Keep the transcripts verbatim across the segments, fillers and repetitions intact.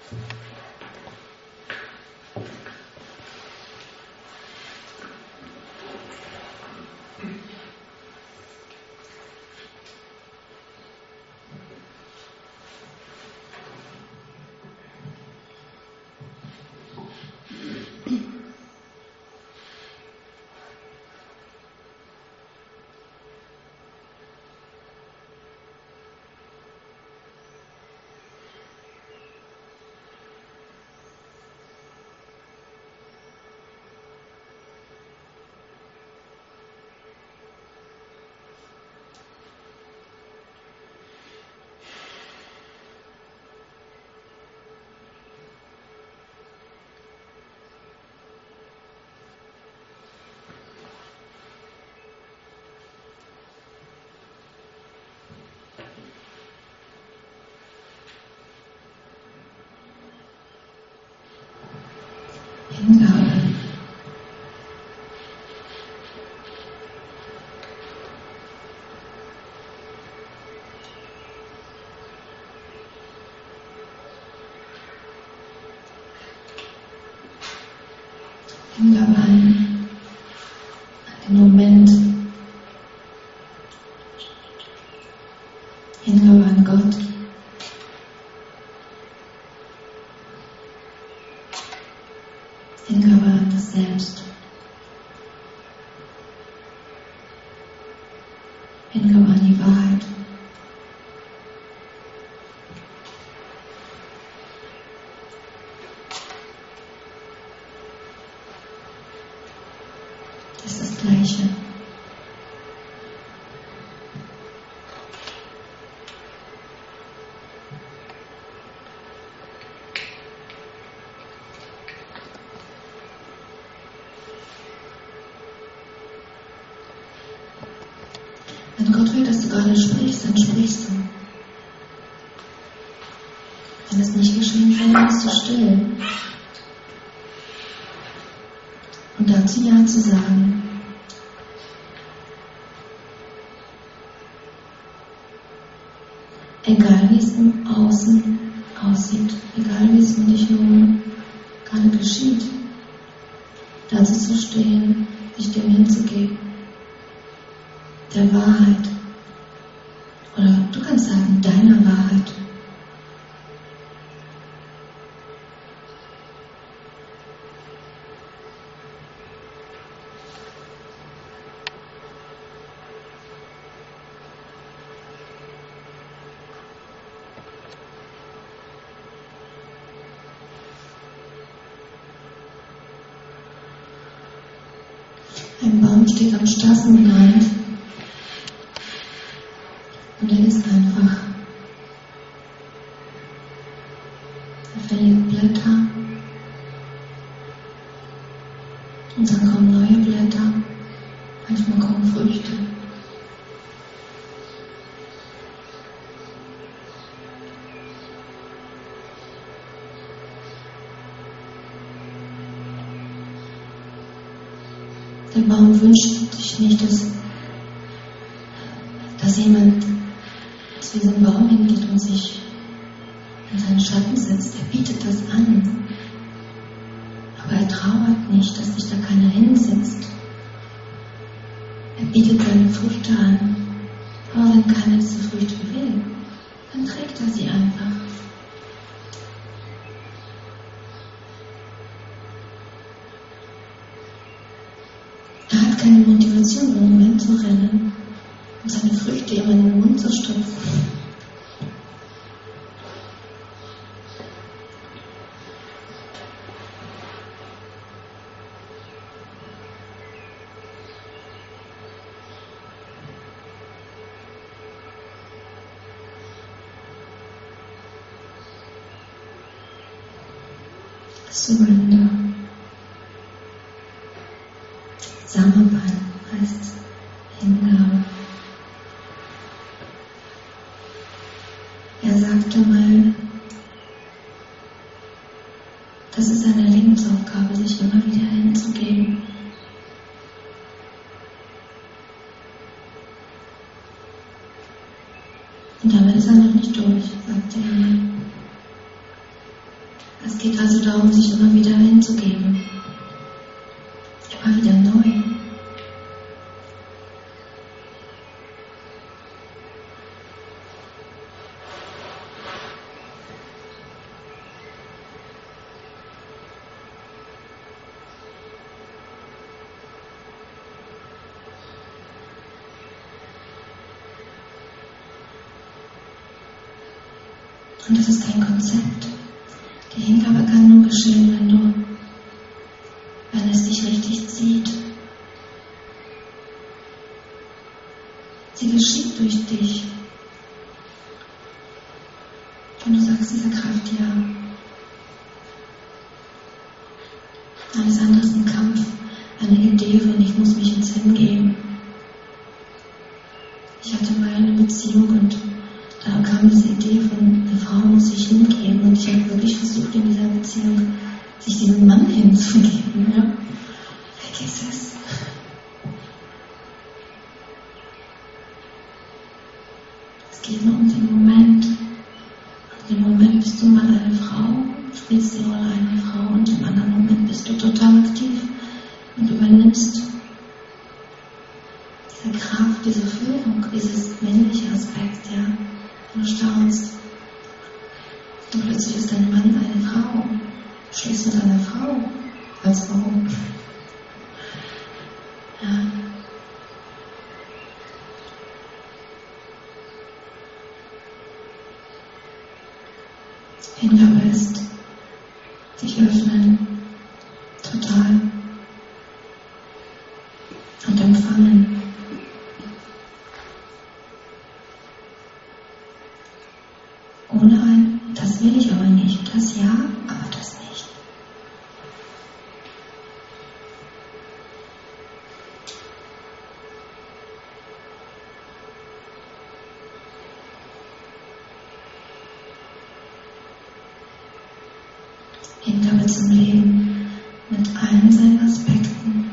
Hingabe. Hingabe an, an den Moment. Hingabe an Gott. Hingabe an das Selbst. Hingabe an die Wahrheit. Das ist das Gleiche. Wenn Gott will, dass du gerade sprichst, dann sprichst du. Wenn es nicht geschehen soll, dann bist du still. Und dazu Ja zu sagen. Egal wie es im Außen aussieht, egal wie es um dich herum gerade geschieht, dazu zu stehen, sich dem hinzugeben. Der Wahrheit. Oder du kannst sagen, deiner Wahrheit. Ein Baum steht am Straßenrand. Und er ist einfach. Er verliert Blätter. Und dann kommen neue Blätter. Manchmal kommen Früchte. Der Baum wünscht sich nicht, dass, dass jemand zu diesem Baum hingeht und sich in seinen Schatten setzt. Er bietet das an. Aber er trauert nicht, dass sich da keiner hinsetzt. Er bietet seine Früchte an. Aber wenn keiner diese Früchte will, dann trägt er sie einfach. Er hat keine Motivation, im Moment zu rennen und seine Früchte immer in den Mund zu stopfen. Surrender. Samapan heißt Hingabe. Er sagte mal, das ist eine Lebensaufgabe, sich immer wieder hinzugeben. Und damit ist er noch nicht durch, sagte er. geht also darum, sich immer wieder hinzugeben. Immer wieder neu. Und das ist kein Konzept. Die Hingabe kann nur geschehen, wenn du, wenn es dich richtig zieht. Sie geschieht durch dich. Und du sagst dieser Kraft ja. Alles andere ist ein Kampf, eine Idee von ich muss mich jetzt hingeben. Ich hatte mal eine Beziehung und da kam diese Idee von, eine Frau muss sich hingeben und ich habe wirklich versucht in dieser Beziehung, sich diesem Mann hinzugeben. Ja? Vergiss es. Es geht nur um den Moment. Und im Moment bist du mal eine Frau, spielst die Rolle einer Frau und im anderen Moment bist du total aktiv und übernimmst diese Kraft, diese Führung, dieses männliche Aspekt, ja. Du staunst. Und plötzlich ist dein Mann eine Frau. Du schläfst mit einer Frau als Frau. Ja. Hingabe ist sich öffnen, total und empfangen. Ohne ein, das will ich aber nicht, das ja, aber das nicht. Hingabe zum Leben mit allen seinen Aspekten.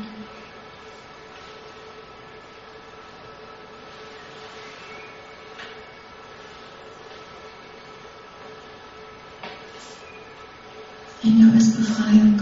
Hingabe ist Befreiung.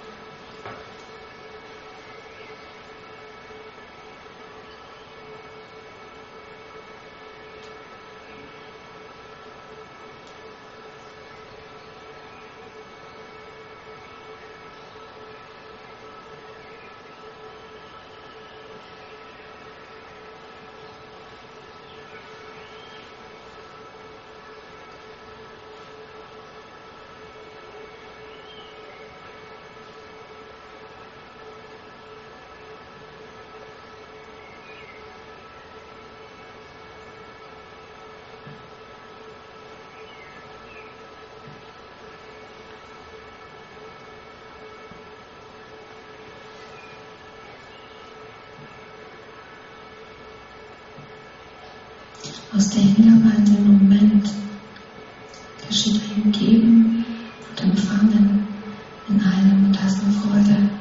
Aus der Hingabe an den Moment geschieht ein Geben und Empfangen in einem und das eine Freude.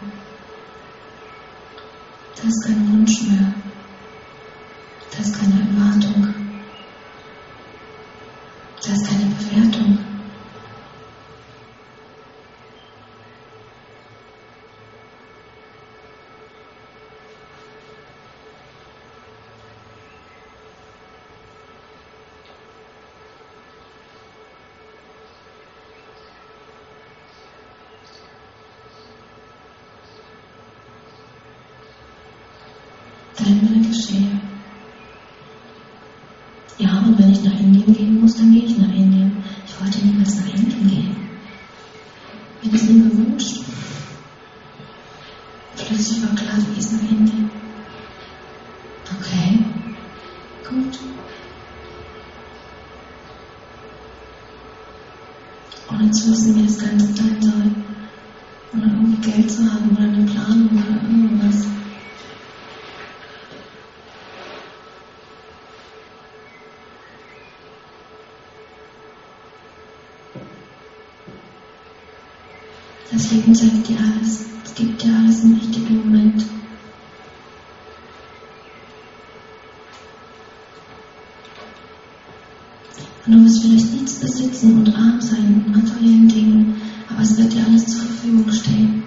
Das ist kein Wunsch mehr. Das ist keine Erwartung. Das ist keine Bewertung. Dein Wille geschehe. Ja, und wenn ich nach Indien gehen muss, dann gehe ich nach Indien. Ich wollte niemals nach Indien gehen. Mir das nie gewünscht. Plötzlich war klar, du gehst nach Indien. Okay, gut. Ohne zu wissen, wie das Ganze sein soll. Ohne irgendwie Geld zu haben oder eine Planung oder irgendwas. Das Leben zeigt dir alles, es gibt dir alles im richtigen Moment. Und du wirst vielleicht nichts besitzen und arm sein in materiellen Dingen, aber Aber es wird dir alles zur Verfügung stehen.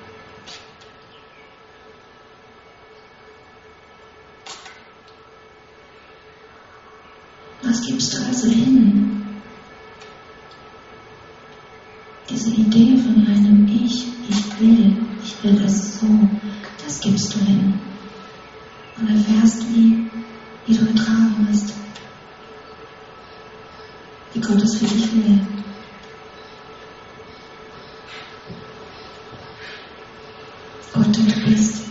Was gibst du also hin? Diese Idee von einem Ich, ich will, ich will das so, das gibst du hin. Und erfährst, wie, wie du getragen bist. Wie Gott es für dich will. Gott, der du bist.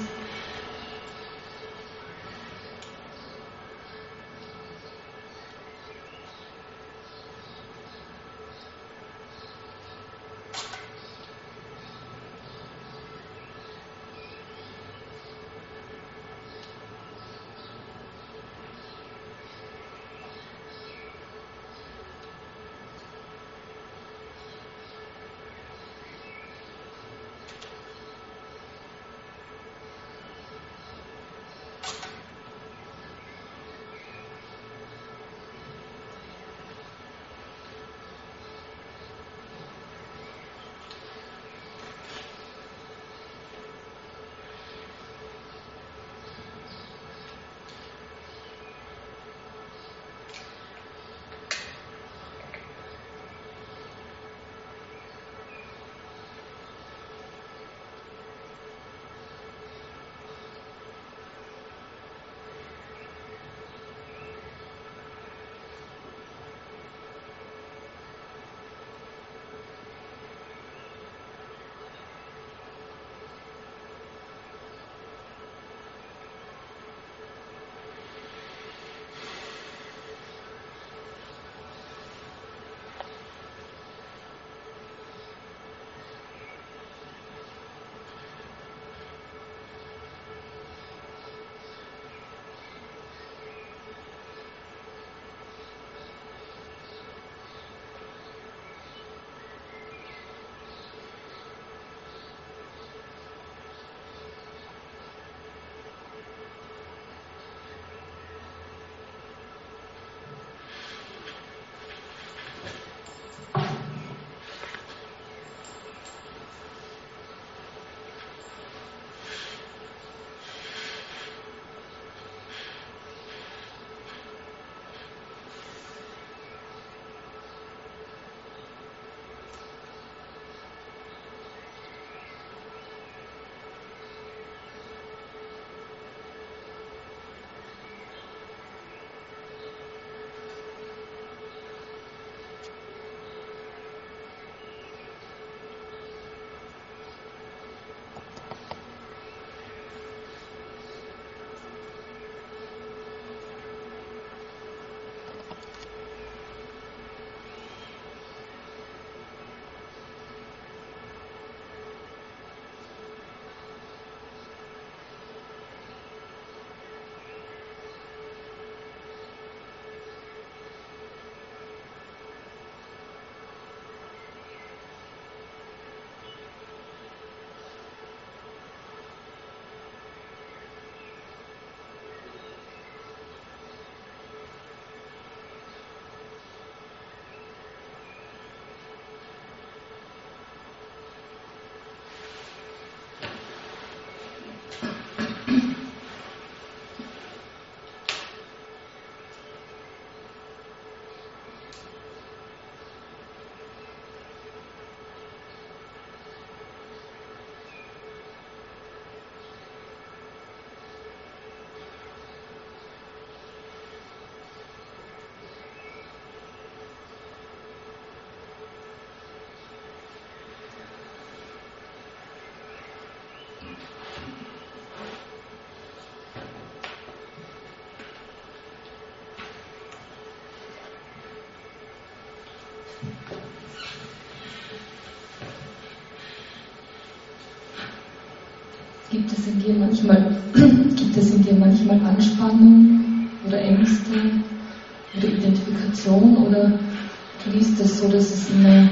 Gibt es in dir manchmal, gibt es in dir manchmal Anspannung oder Ängste oder Identifikation, oder fließt das so, dass es immer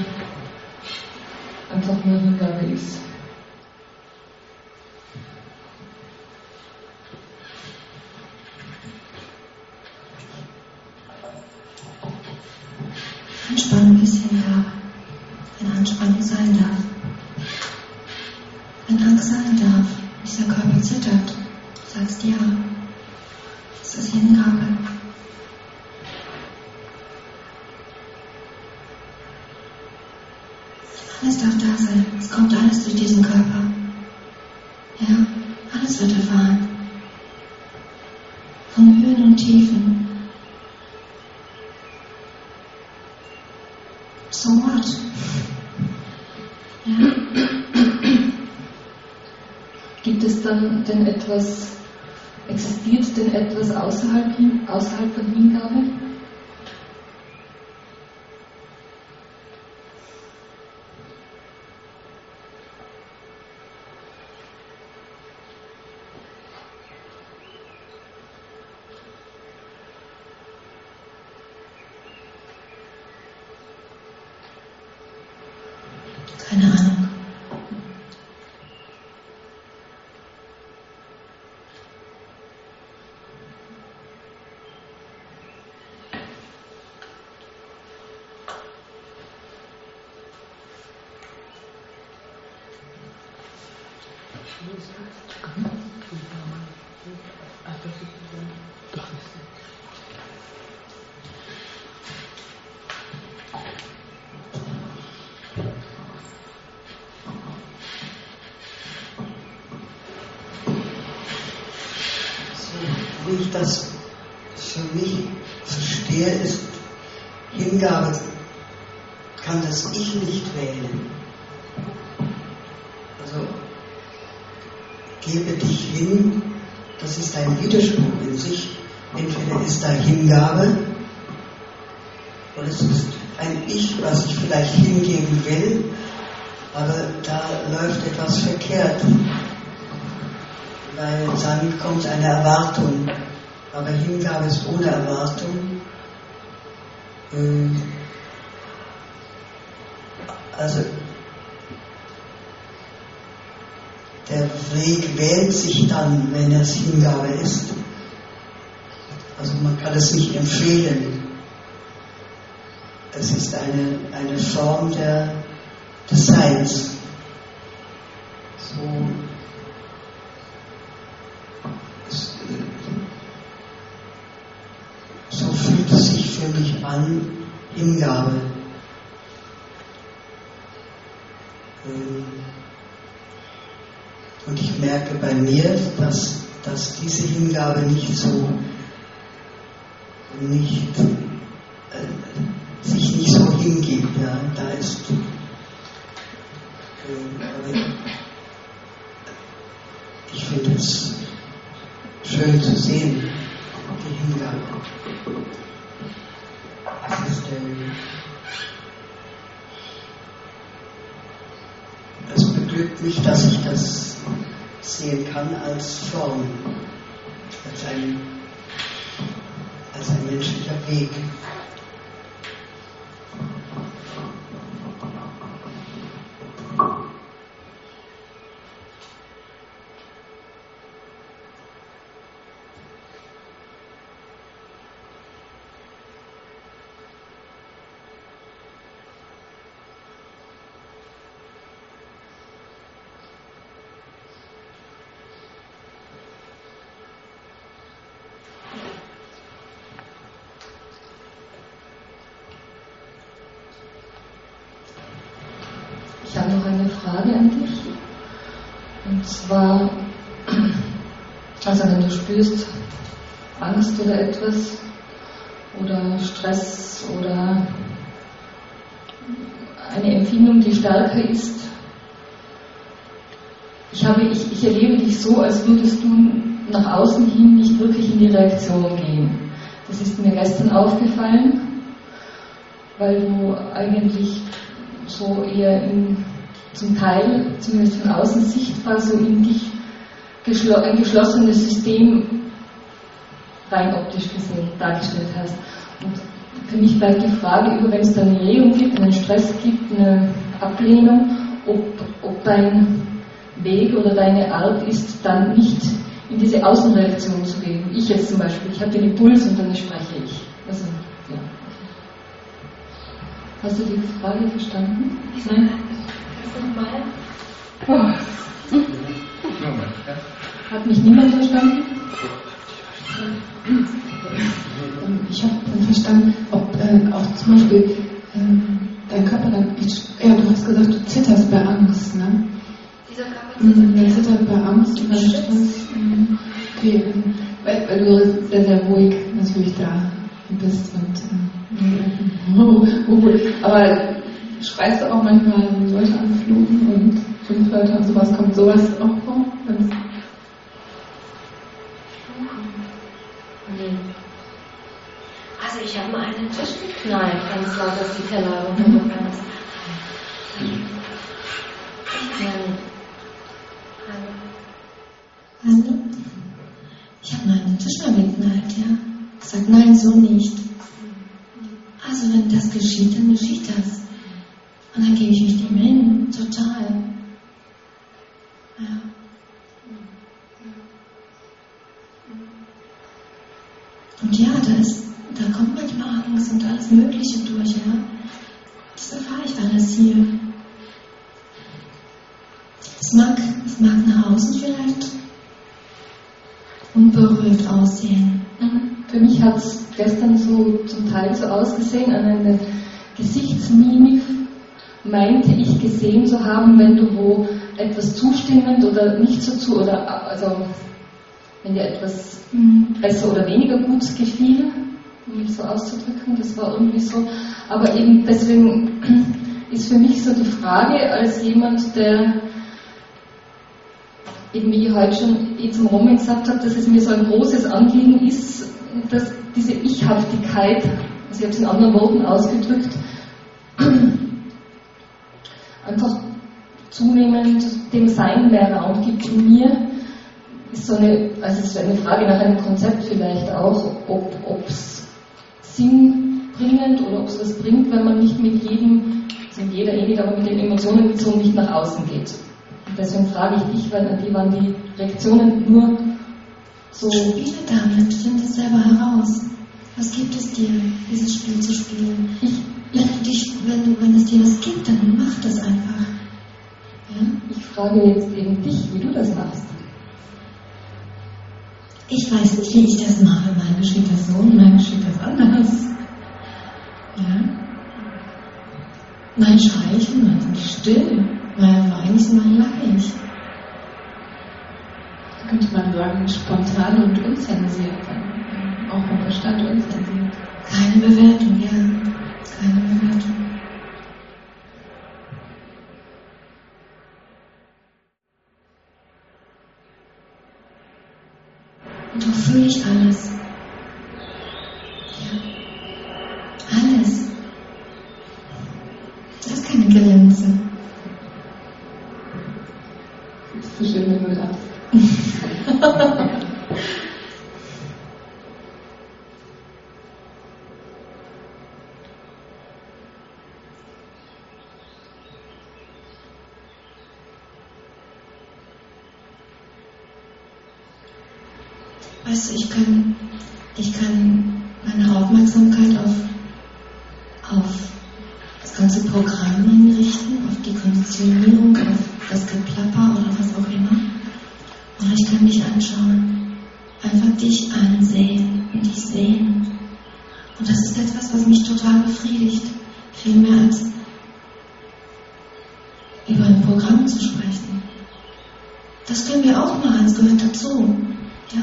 einfach nur Hingabe ist? Entspann ein bisschen, ja. wenn Anspannung sein darf. Wenn Angst sein darf, dieser Körper zittert, du sagst ja, das ist Hingabe. Alles darf da sein, es kommt alles durch diesen Körper. Ja, alles wird erfahren. Von Höhen und Tiefen. So what? Ja. Gibt es dann denn etwas, existiert denn etwas außerhalb, außerhalb von Hingabe? Keine Ahnung. Wie ich das für mich verstehe, ist Hingabe, kann das Ich nicht wählen. Also gebe dich hin, das ist ein Widerspruch in sich. Entweder ist da Hingabe oder es ist ein Ich, was ich vielleicht hingeben will, aber da läuft etwas verkehrt. Weil dann kommt eine Erwartung, aber Hingabe ist ohne Erwartung. Also der Weg wählt sich dann, wenn es Hingabe ist. Also man kann es nicht empfehlen. Es ist eine, eine Form der, des Seins. So. So fühlt es sich für mich an, Hingabe. Und ich merke bei mir, dass, dass diese Hingabe nicht so, nicht, äh, sich nicht so hingibt. Ja. Da ist, äh, aber ich finde es schön zu sehen, die Hingabe. Es ist, ähm, es beglückt mich, dass ich das sehen kann als Form, als ein, als ein menschlicher Weg. Ich habe noch eine Frage an dich. Und zwar, also wenn du spürst Angst oder etwas oder Stress oder eine Empfindung, die stärker ist, ich, habe, ich, ich erlebe dich so, als würdest du nach außen hin nicht wirklich in die Reaktion gehen. Das ist mir gestern aufgefallen, weil du eigentlich so eher in, zum Teil, zumindest von außen sichtbar, so in dich geschlo- ein geschlossenes System rein optisch gesehen dargestellt hast. Und für mich bleibt die Frage über, wenn es dann eine Regung gibt, einen Stress gibt, eine Ablehnung, ob, ob dein Weg oder deine Art ist, dann nicht in diese Außenreaktion zu gehen. Ich jetzt zum Beispiel, ich habe den Impuls und dann spreche ich. Also, ja. Hast du die Frage verstanden? Nein. Nochmal. Oh. Hat mich niemand verstanden? Ich habe dann verstanden, ob äh, auch zum Beispiel äh, dein Körper dann, ich, ja, du hast gesagt, du zitterst bei Angst, ne? Dieser Körper zittert. Der zittert bei Angst und bei Stress. Okay, weil, weil du sehr, sehr ruhig natürlich da bist und äh, aber schreist du auch manchmal Leute anfluchen und Schimpfwörter und sowas, kommt sowas auch vor? Also ich habe mal einen Tisch geknallt, ganz laut, dass die Teller runtergefallen sind. Hallo? Ich habe mal einen Tisch mal geknallt, ja. Ich sage, nein, so nicht. Also wenn das geschieht, dann geschieht das. Und dann gebe ich mich dem hin, total. Ja. Und ja, da ist, da kommt manchmal Angst und alles Mögliche durch, ja. Das erfahre ich alles hier. Es mag, es mag nach außen vielleicht unberührt aussehen. Für mich hat es gestern so zum Teil so ausgesehen, an einer Gesichtsmimik meinte ich gesehen zu haben, wenn du wo etwas zustimmend oder nicht so zu, oder also wenn dir etwas besser oder weniger gut gefiel, um mich so auszudrücken, das war irgendwie so. Aber eben deswegen ist für mich so die Frage, als jemand, der eben wie ich heute schon eh zum Roman gesagt habe, dass es mir so ein großes Anliegen ist, dass diese Ich-Haftigkeit, also ich habe es in anderen Worten ausgedrückt, einfach zunehmend dem Sein mehr Raum gibt in mir, ist so eine, also es ist eine Frage nach einem Konzept vielleicht auch, ob es sinnbringend oder ob es was bringt, wenn man nicht mit jedem, also mit jeder eh nicht, aber mit den Emotionen so nicht nach außen geht. Und deswegen frage ich dich, weil an die waren die Reaktionen nur so. Spiele damit, finde es selber heraus. Was gibt es dir, dieses Spiel zu spielen? Ich, wenn, du dich, wenn, du, wenn es dir was gibt, dann mach das einfach. Ja? Ich frage jetzt eben dich, wie du das machst. Ich weiß nicht, wie ich das mache. Mal geschieht das so und mal geschieht das anders. Ja? Mal schreie ich und mal sind die still. Mal weine ich und mal lache ich. Da könnte man sagen, spontan und unzensiert dann. Auch vom Verstand unzensiert. Keine Bewertung, ja. Keine Bewertung. Und doch fühle ich alles. Ja. Alles. Das ist keine Grenze. Das ist so schön, wenn du lachst. Weißt du, ich kann, ich kann meine Aufmerksamkeit auf, auf das ganze Programm hinrichten, auf die Konditionierung, auf das Geplapper oder was auch immer. Oder ich kann mich anschauen, einfach dich ansehen und dich sehen. Und das ist etwas, was mich total befriedigt. Viel mehr als über ein Programm zu sprechen. Das können wir auch machen, es gehört dazu. Ja?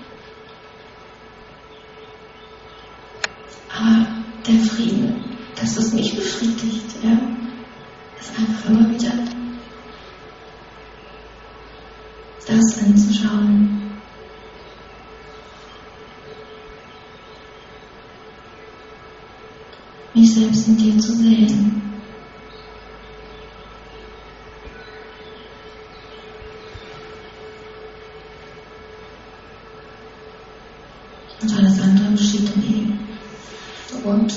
Aber der Frieden, das, was mich befriedigt, ja, ist einfach immer wieder das anzuschauen. Mich selbst in dir zu sehen. Und alles andere geschieht dann eben. Und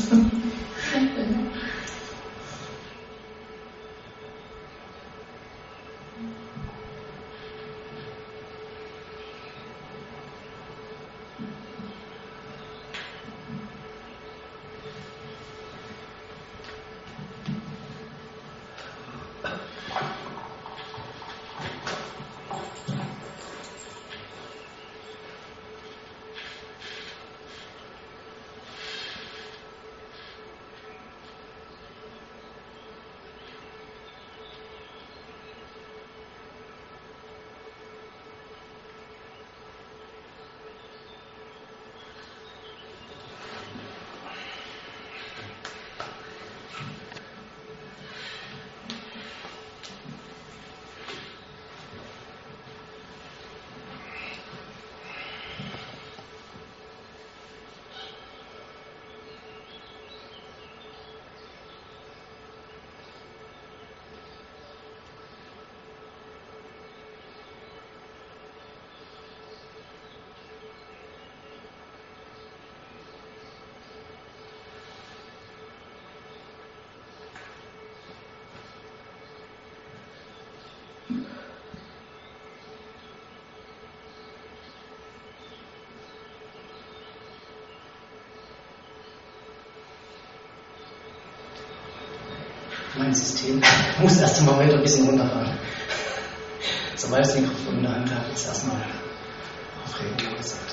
Mein System muss erst im Moment ein bisschen runterfahren. Sobald das Mikrofon in der Hand hat, ist erstmal aufregend gesagt.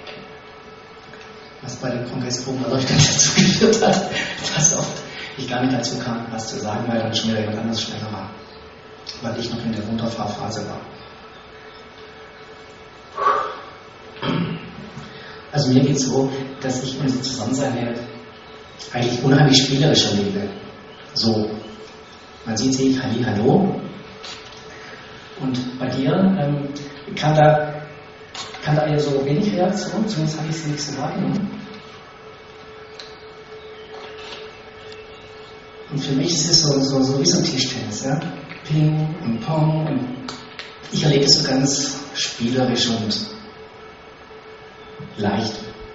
Was bei den Kongressproben-Erleuchtern dazu geführt hat, dass oft ich gar nicht dazu kam, was zu sagen, weil dann schon wieder jemand anders schneller war. Weil ich noch in der Runterfahrphase war. Also mir geht es so, dass ich unser Zusammensein eigentlich unheimlich spielerisch erlebe. So, man sieht sich, Halli, hallo. Und bei dir ähm, kann da kann da eher so wenig Reaktion, zumindest habe ich es nicht so wahrgenommen. Und für mich ist es so, so, so wie so ein Tischtennis, ja? Ping und Pong. Und ich erlebe es so ganz spielerisch und leicht.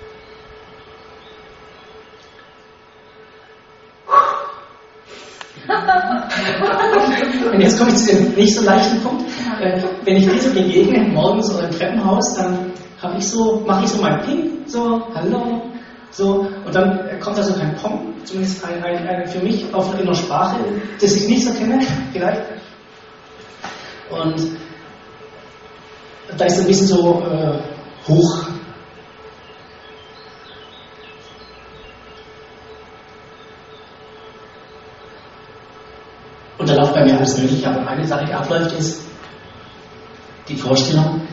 Und jetzt komme ich zu dem nicht so leichten Punkt. Äh, wenn ich diese begegne, morgens oder im Treppenhaus, dann habe ich so, mache ich so mein Ping, so, hallo, so, und dann kommt da so kein Pong, zumindest ein, ein, ein für mich auf einer Sprache, das ich nicht so kenne, vielleicht. Und da ist ein bisschen so äh, hoch. Und da läuft bei mir alles Mögliche, aber eine Sache, die abläuft, ist die Vorstellung,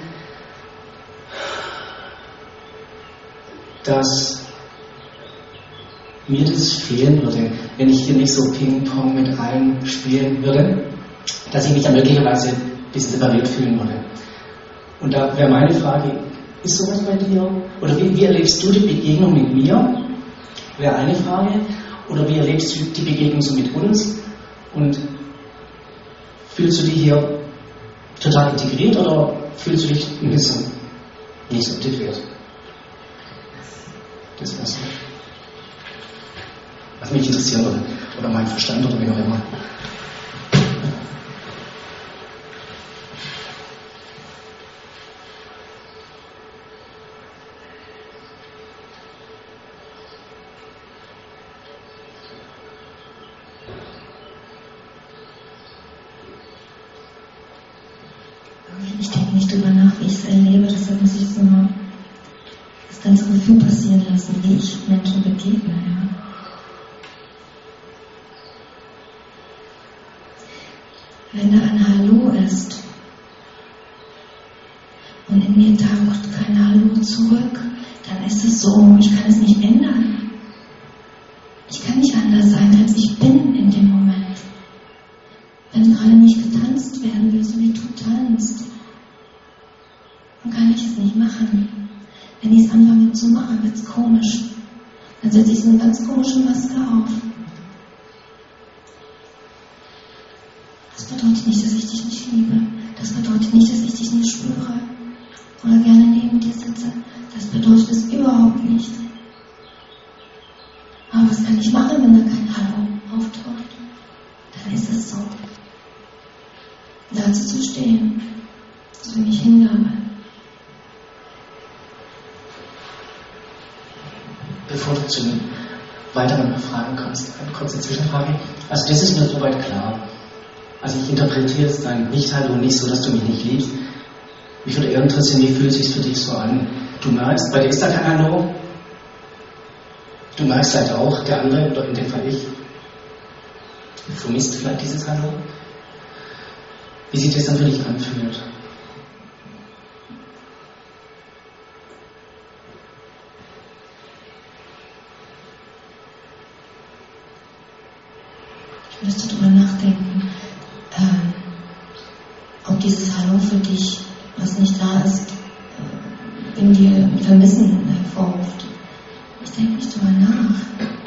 dass mir das fehlen würde, wenn ich hier nicht so Ping-Pong mit allen spielen würde, dass ich mich da möglicherweise ein bisschen separiert fühlen würde. Und da wäre meine Frage, ist sowas bei dir? Oder wie, wie erlebst du die Begegnung mit mir? Wäre eine Frage. Oder wie erlebst du die Begegnung so mit uns? Und fühlst du dich hier total integriert oder fühlst du dich ein bisschen nicht so integriert? Das wäre so. Was mich interessieren würde. Oder mein Verstand oder wie auch immer. Ich denke nicht drüber nach, wie ich es erlebe, deshalb muss ich so das ganze Gefühl passieren lassen, wie ich Menschen begegne. Ja. Wenn da ein Hallo ist und in mir taucht kein Hallo zurück, dann ist es so, ich kann es nicht ändern. Ich kann nicht anders sein, als ich bin in dem Moment. Wenn gerade nicht getanzt werden will, so wie du tanzt, dann kann ich es nicht machen. Wenn ich es anfange zu machen, wird es komisch. Dann setze ich so eine ganz komische Maske auf. Das bedeutet nicht, dass ich dich nicht liebe. Das bedeutet nicht, dass ich dich nicht spüre oder gerne neben dir sitze. Das bedeutet es überhaupt nicht. Aber was kann ich machen, wenn da kein Hallo auftaucht? Dann ist es so. Dazu zu stehen, ist für mich Hingabe. Bevor du zu den weiteren Fragen kommst, eine kurze Zwischenfrage. Also das ist mir soweit klar. Also ich interpretiere jetzt dein Nicht-Hallo nicht so, dass du mich nicht liebst. Mich würde eher interessieren, wie fühlt es sich für dich so an? Du merkst, bei dir ist da kein Hallo. Du merkst halt auch, der andere, oder in dem Fall ich, vermisst vielleicht dieses Hallo. Wie sich das dann für dich anfühlt? Ich müsste darüber nachdenken, ähm, ob dieses Hallo für dich, was nicht da ist, äh, in dir ein Vermissen hervorruft. Ich denke nicht darüber nach.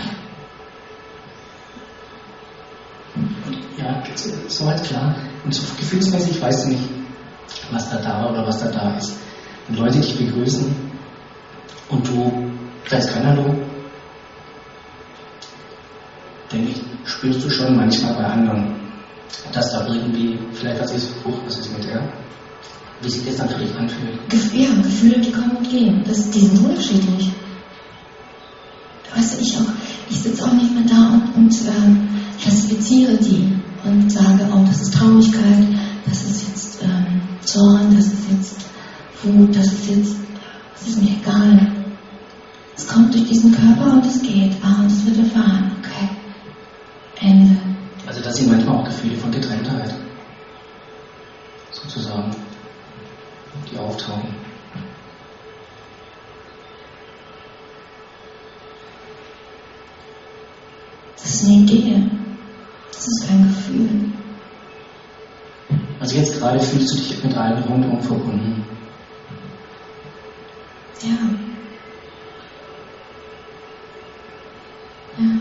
Ja, soweit klar. Und so gefühlsmäßig weißt du nicht, was da da war oder was da da ist. Wenn Leute dich begrüßen und du sagst kein Hallo, denke ich, spürst du schon manchmal bei anderen, dass da irgendwie vielleicht was ist, hoch, was ist mit der, wie sich das dann für dich anfühlt. Gef- ja, Gefühle, die kommen und gehen, das, die sind unterschiedlich. Weißt du, ich auch, ich sitze auch nicht mehr da und, und ähm, klassifiziere die und sage, oh, das ist Traurigkeit, das ist jetzt ähm, Zorn, das ist jetzt Wut, das ist jetzt, das ist mir egal. Es kommt durch diesen Körper und es geht, ah, und es wird erfahren, okay, Ende. Also das sind manchmal auch Gefühle von Getrenntheit, sozusagen, die auftauchen. Das ist eine Idee, das ist kein Gefühl. Also jetzt gerade fühlst du dich mit allen rundum verbunden. Ja. Ja.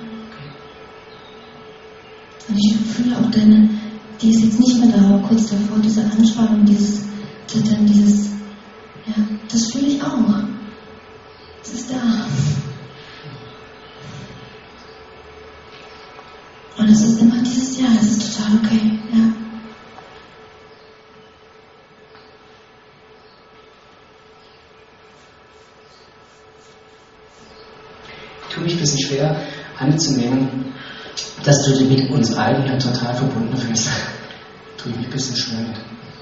Und ich fühle auch deine, die ist jetzt nicht mehr da, aber kurz davor, diese Anspannung, dieses Zittern, dieses, ja, das fühle ich auch. Das ist da. Und es ist immer dieses Jahr, das ist total okay, ja. Ich tue mich ein bisschen schwer anzunehmen, dass du dich mit uns allen hier total verbunden fühlst. Tue ich mich ein bisschen schwer mit.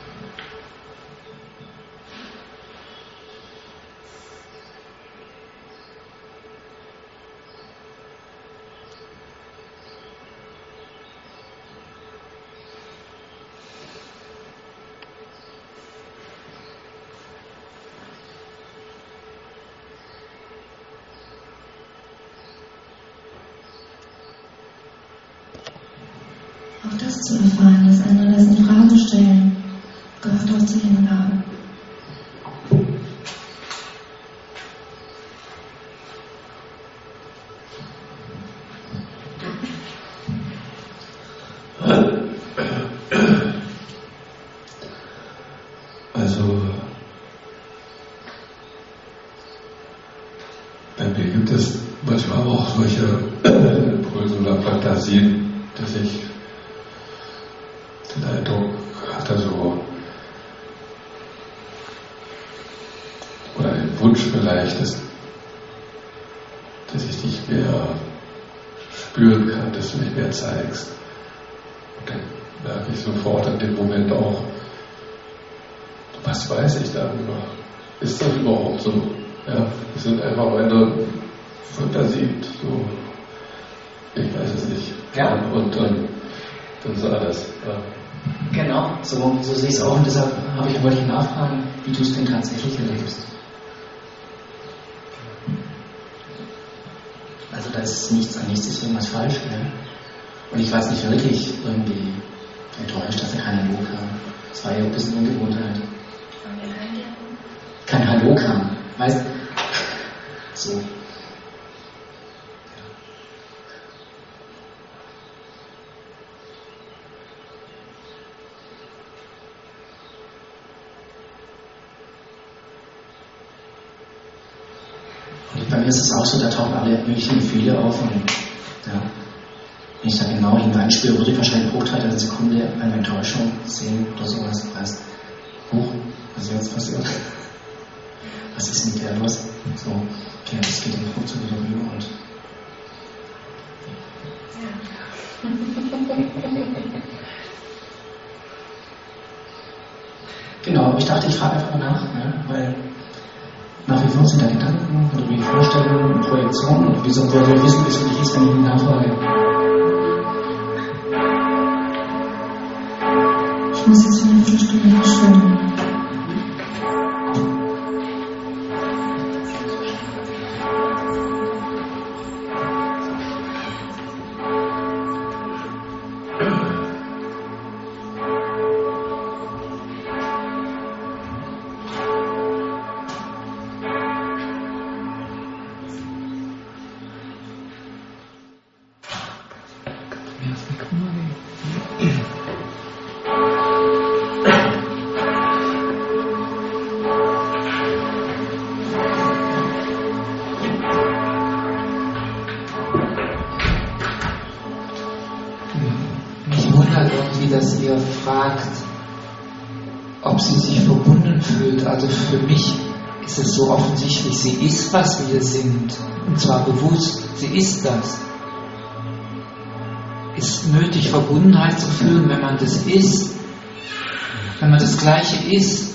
Auch das zu erfahren, das andere, das in Frage stellen, gehört auch zur Hingabe. Also, bei mir gibt es manchmal auch solche Impulse oder Fantasien, dass ich den Eindruck hatte, so, oder den Wunsch vielleicht, dass, dass ich dich mehr spüren kann, dass du mich mehr zeigst. Und dann merke ich sofort in dem Moment auch, was weiß ich darüber? Ist das überhaupt so? Ja, das sind einfach meine Fantasien, so, ich weiß es nicht. Ja. Und dann, das ist alles. Ja. Genau, so, so sehe ich es auch und deshalb habe ich, wollte ich nachfragen, wie du es denn tatsächlich erlebst. Also da ist nichts, an nichts ist irgendwas falsch, ne? Und ich war jetzt nicht wirklich irgendwie enttäuscht, dass er kein Hallo kam. Es war ja ein bisschen Ungewohnheit. Kein Hallo kam, weißt du? So. Bei mir ist es auch so, da tauchen alle möglichen Gefühle auf und ja, wenn ich da genau hineinspüre, würde ich wahrscheinlich Bruchteil einer Sekunde eine Enttäuschung sehen oder sowas. Heißt, huch, was ist jetzt passiert? Was ist mit der los? So, okay, das geht im Flugzeug wieder rüber und genau, aber ich dachte, ich frage einfach mal nach, ne? Weil nach wie vor sind da Gedanken oder wie Vorstellungen, Projektionen und wieso wollte ich wissen, wie es wirklich ist, wenn ich ihn nachfrage. Ich muss jetzt für eine Viertelstunde verschwinden. irgendwie, dass ihr fragt, ob sie sich verbunden fühlt. Also für mich ist es so offensichtlich, sie ist, was wir sind. Und zwar bewusst, sie ist das. Ist nötig, Verbundenheit zu fühlen, wenn man das ist, wenn man das Gleiche ist.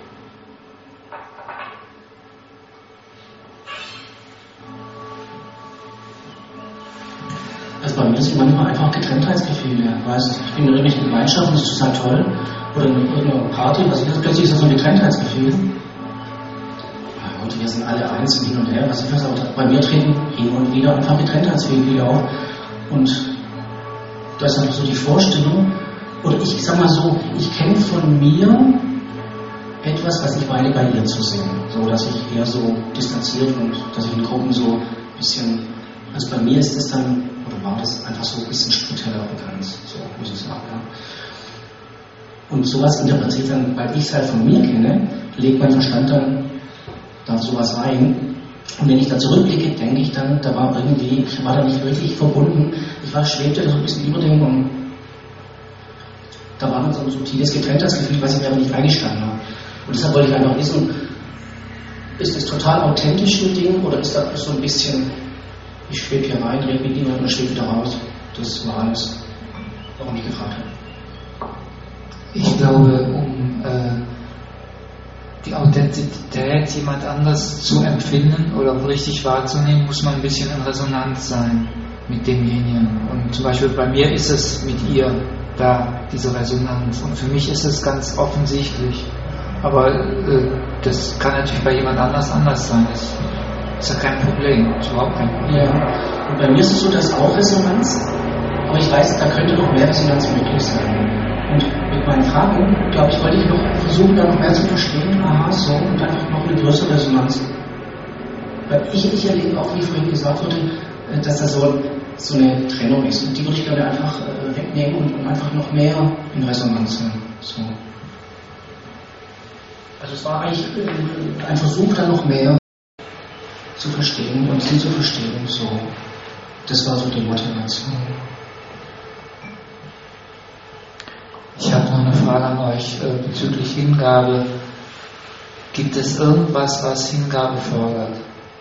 Also bei mir sind manchmal einfach Getrenntheitsgefühle. Weißt, ich bin in irgendwelchen Gemeinschaften, das ist total toll. Oder in irgendeiner Party, was ist, plötzlich ist das so ein Getrenntheitsgefühl. Ja, und wir sind alle eins und hin und her. Was ich weiß, aber bei mir treten hin und wieder einfach Getrenntheitsgefühle auf. Und da ist einfach so die Vorstellung, oder ich, ich sag mal so, ich kenne von mir etwas, was ich meine, bei ihr zu sehen. So, dass ich eher so distanziert und dass ich in Gruppen so ein bisschen, also bei mir ist das dann, oder war das einfach so ein bisschen spirituelle Arroganz, so muss ich sagen, ja. Und sowas interpretiert dann, weil ich es halt von mir kenne, legt mein Verstand dann da sowas rein. Und wenn ich da zurückblicke, denke ich dann, da war irgendwie, ich war da nicht wirklich verbunden, ich war, schwebte da so ein bisschen über dem und da war dann so ein subtiles Getrenntheitsgefühl, was ich mir aber nicht eingestanden habe. Und deshalb wollte ich einfach wissen, ist das total authentisch ein Ding oder ist das so ein bisschen, ich schwebe hier rein, rede mit jemandem und schwebe wieder raus. Das war alles, warum ich gefragt habe. Ich glaube, um äh, die Authentizität jemand anders zu empfinden oder richtig wahrzunehmen, muss man ein bisschen in Resonanz sein mit demjenigen. Und zum Beispiel bei mir ist es mit ihr da, diese Resonanz. Und für mich ist es ganz offensichtlich. Aber äh, das kann natürlich bei jemand anders anders sein. Das ist ja kein Problem. Das ist überhaupt kein Problem. Ja. Und bei mir ist es so, dass auch Resonanz, aber ich weiß, da könnte noch mehr Resonanz möglich sein. Und mit meinen Fragen, glaube ich, wollte ich noch versuchen, da noch mehr zu verstehen. Aha, so, und einfach noch eine größere Resonanz. Weil ich, ich erlebe auch, wie vorhin gesagt wurde, dass da so, so eine Trennung ist. Und die würde ich gerne einfach äh, wegnehmen und, und einfach noch mehr in Resonanz sein. So. Also es war eigentlich äh, ein Versuch, da noch mehr zu verstehen und sie zu verstehen. So. Das war so die Motivation. Ich habe noch eine Frage an euch äh, bezüglich Hingabe. Gibt es irgendwas, was Hingabe fördert?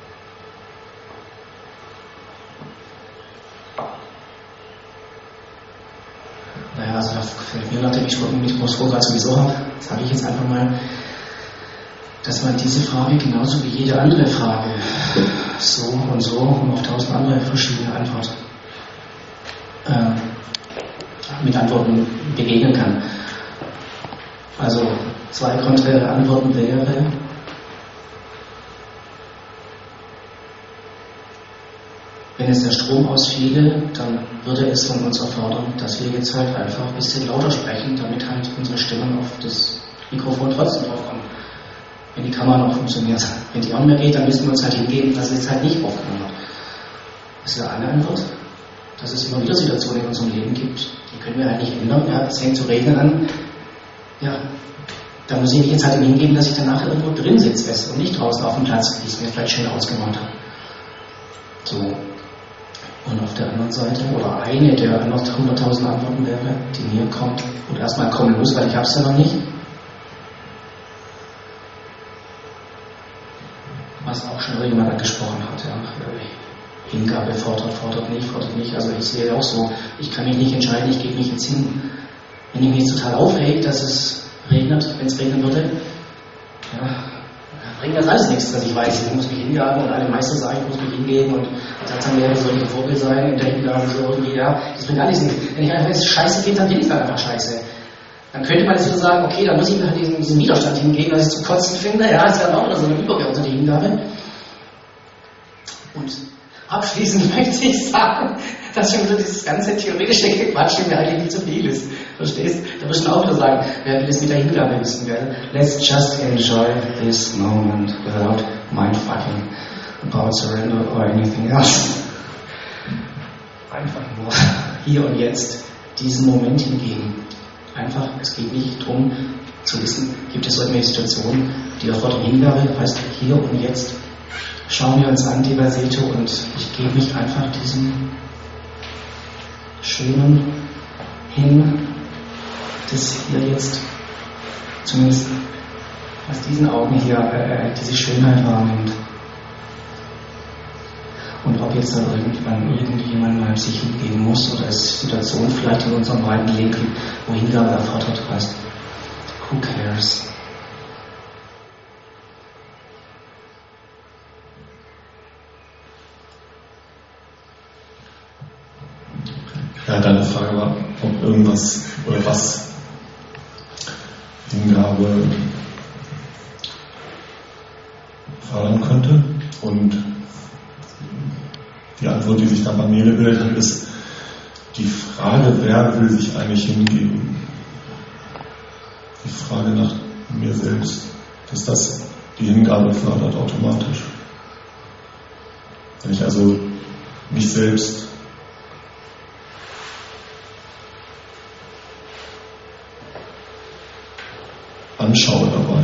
Naja, also das gefällt mir, nachdem ich schon mit Groß gerade sowieso habe, sage ich jetzt einfach mal, dass man diese Frage genauso wie jede andere Frage so und so und auf tausend andere verschiedene Antworten äh, mit Antworten begegnen kann. Also zwei konträre Antworten wäre, wenn es der Strom ausfiele, dann würde es von uns erfordern, dass wir jetzt halt einfach ein bisschen lauter sprechen, damit halt unsere Stimmen auf das Mikrofon trotzdem draufkommen. Wenn die Kamera noch funktioniert. Wenn die auch nicht mehr geht, dann müssen wir uns halt hingeben, dass es jetzt halt nicht aufgenommen wird. Das ist ja eine Antwort, dass es immer wieder Situationen in unserem Leben gibt, die können wir halt nicht ändern. Ja, es fängt zu regnen an. Ja, da muss ich mich jetzt halt hingeben, dass ich dann nachher irgendwo drin sitze und nicht draußen auf dem Platz, wie ich es mir vielleicht schön ausgemalt habe. So. Und auf der anderen Seite, oder eine der hunderttausend Antworten wäre, die mir kommt, oder erstmal kommen muss, weil ich habe es ja noch nicht. Was auch schon jemand angesprochen hat, ja. Hingabe fordert, fordert nicht, fordert nicht. Also ich sehe auch so, ich kann mich nicht entscheiden, ich gebe mich jetzt hin. Wenn ich mich jetzt total aufrege, dass es regnet, wenn es regnen würde, ja, bringt das alles nichts, dass ich weiß, ich muss mich hingaben und alle Meister sagen, ich muss mich hingeben und das haben wir, soll ich ein Vorbild sein, in der Hingabe so irgendwie, ja, das bringt alles nichts. Wenn ich einfach, wenn es scheiße geht, dann bin ich dann einfach scheiße. Dann könnte man jetzt so sagen, okay, dann muss ich mir diesen, diesen Widerstand hingeben, was ich zu kotzen finde, ja, das wäre auch wieder so eine übergeordnete Hingabe. Und abschließend möchte ich sagen, dass schon wieder dieses ganze theoretische Gequatsch mir eigentlich nicht zu viel ist. Verstehst? Da muss man auch wieder sagen, wer will es mit der Hingabe wissen, gell? Let's just enjoy this moment without mindfucking about surrender or anything else. Einfach nur hier und jetzt diesen Moment hingeben. Einfach, es geht nicht darum zu wissen, gibt es solche Situationen, die erfordern Hingabe, heißt hier und jetzt. Schauen wir uns an, die Versito, und ich gebe mich einfach diesem schönen hin das hier jetzt, zumindest aus diesen Augen hier, äh, diese Schönheit wahrnimmt. Und ob jetzt dann irgendwann irgendjemand mal sich hingeben muss oder es Situationen vielleicht in unserem breiten Leben gibt, wo Hingabe erfordert heißt, who cares? Ja, deine Frage war, ob irgendwas oder was Hingabe fördern könnte. Und die Antwort, die sich da bei mir gebildet hat, ist die Frage, wer will sich eigentlich hingeben? Die Frage nach mir selbst, dass das die Hingabe fördert automatisch. Wenn ich also mich selbst anschaue dabei.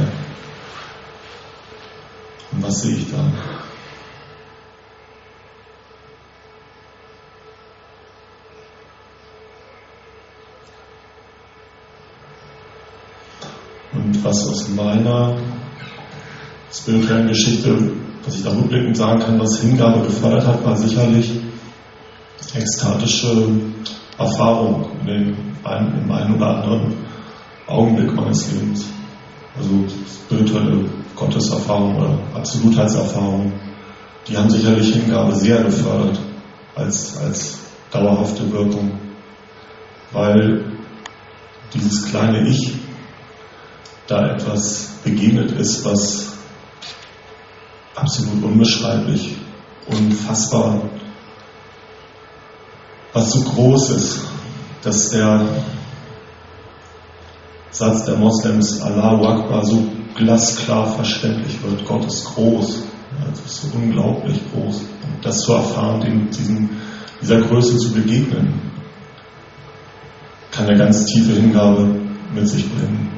Und was sehe ich da? Und was aus meiner spirituellen Geschichte, was ich da rückblickend sagen kann, was Hingabe gefördert hat, war sicherlich ekstatische Erfahrung in den einen, im einen oder anderen Augenblick meines Lebens. Also spirituelle Gotteserfahrung oder Absolutheitserfahrung, die haben sicherlich Hingabe sehr gefördert als, als dauerhafte Wirkung, weil dieses kleine Ich da etwas begegnet ist, was absolut unbeschreiblich, unfassbar, was so groß ist, dass der Satz der Moslems Allahu Akbar so glasklar verständlich wird. Gott ist groß, ja, das ist so unglaublich groß. Und das zu erfahren, dem, diesem, dieser Größe zu begegnen, kann eine ganz tiefe Hingabe mit sich bringen.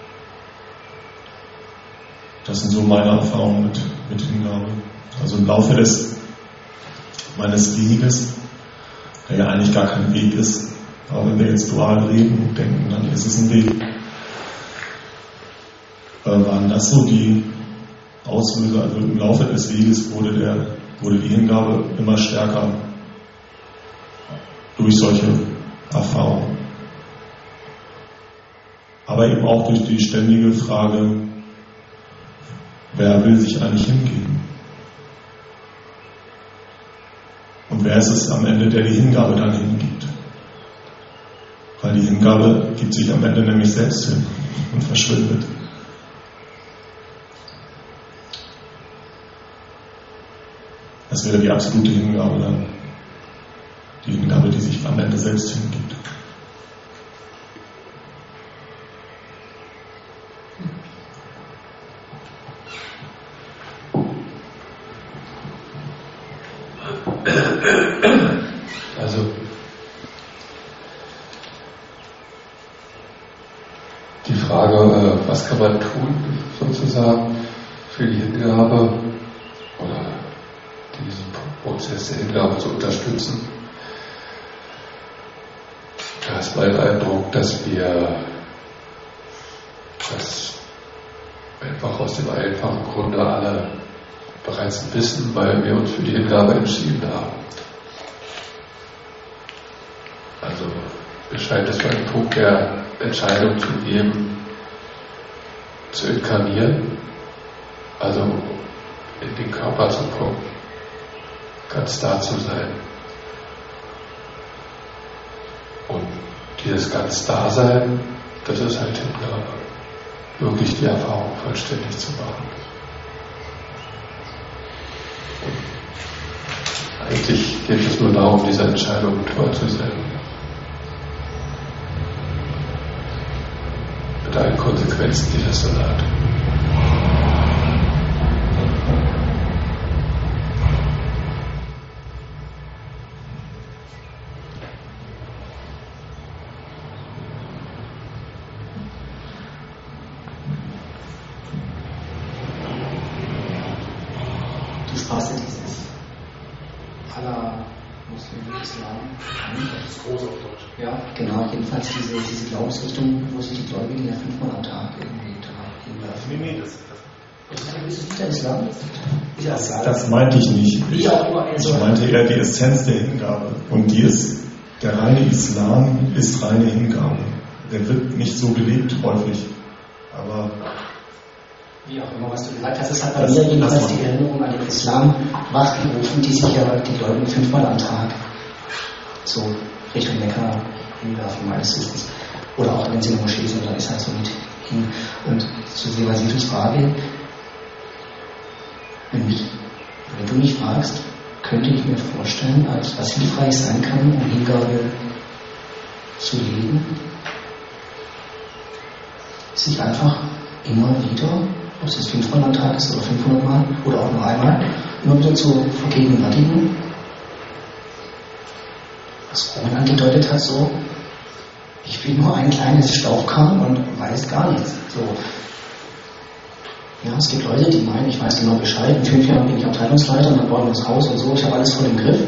Das sind so meine Erfahrungen mit, mit Hingabe. Also im Laufe des meines Weges, der ja eigentlich gar kein Weg ist, aber wenn wir jetzt dual reden und denken, dann ist es ein Weg. Äh, waren das so die Auslöser? Also im Laufe des Weges wurde, der, wurde die Hingabe immer stärker durch solche Erfahrungen. Aber eben auch durch die ständige Frage, wer will sich eigentlich hingeben? Und wer ist es am Ende, der die Hingabe dann hingibt? Weil die Hingabe gibt sich am Ende nämlich selbst hin und verschwindet. Das wäre die absolute Hingabe dann. Die Hingabe, die sich am Ende selbst hingibt. Also die Frage, was kann man tun, sozusagen, für die Hingabe oder diesen Prozess der Hingabe zu unterstützen. Da ist mein Eindruck, dass wir das einfach aus dem einfachen Grunde alle bereits wissen, weil wir uns für die Hingabe entschieden haben. Also es scheint es einen Punkt der Entscheidung zu geben, zu inkarnieren, also in den Körper zu kommen, ganz da zu sein. Und dieses ganz Dasein, das ist halt Hingabe, wirklich die Erfahrung vollständig zu machen. Und eigentlich geht es nur darum, diese Entscheidung treu zu sein. Mit allen Konsequenzen, die das dann hat. Du sprachst ja dieses Allah, Muslim, Islam, das ist groß auf Deutsch. Ja, genau, jedenfalls diese, diese Glaubensrichtung, wo sich die Gläubigen ja fünfmal am Tag irgendwie da hinwerfen. Nee, nee, das, das ist nicht der Islam. Das, das meinte ich nicht. Wie auch immer, also ich meinte eher die Essenz der Hingabe. Und die ist, der reine Islam ist reine Hingabe. Der wird nicht so gelebt häufig. Aber wie auch immer, was du gesagt hast, es hat bei mir jedenfalls die Erinnerung an den Islam wachgerufen, die sich ja die Gläubigen fünfmal am Tag so Richtung Mekka hinwerfen, meines Wissens. Oder auch wenn sie in der Moschee sind, dann ist halt so mit hin. Und zu Sevasitus Frage, wenn, mich, wenn du mich fragst, könnte ich mir vorstellen, als was hilfreich sein kann, um Hingabe zu leben, sich einfach immer wieder, ob es jetzt fünfmal am Tag ist oder fünfhundert Mal oder auch nur einmal, immer wieder zu vergegenwärtigen, was Roman angedeutet hat, so, ich bin nur ein kleines Staubkorn und weiß gar nichts. So. Ja, es gibt Leute, die meinen, ich weiß genau Bescheid, in fünf Jahren bin ich Abteilungsleiter und dann bauen wir das Haus und so, ich habe alles voll im Griff.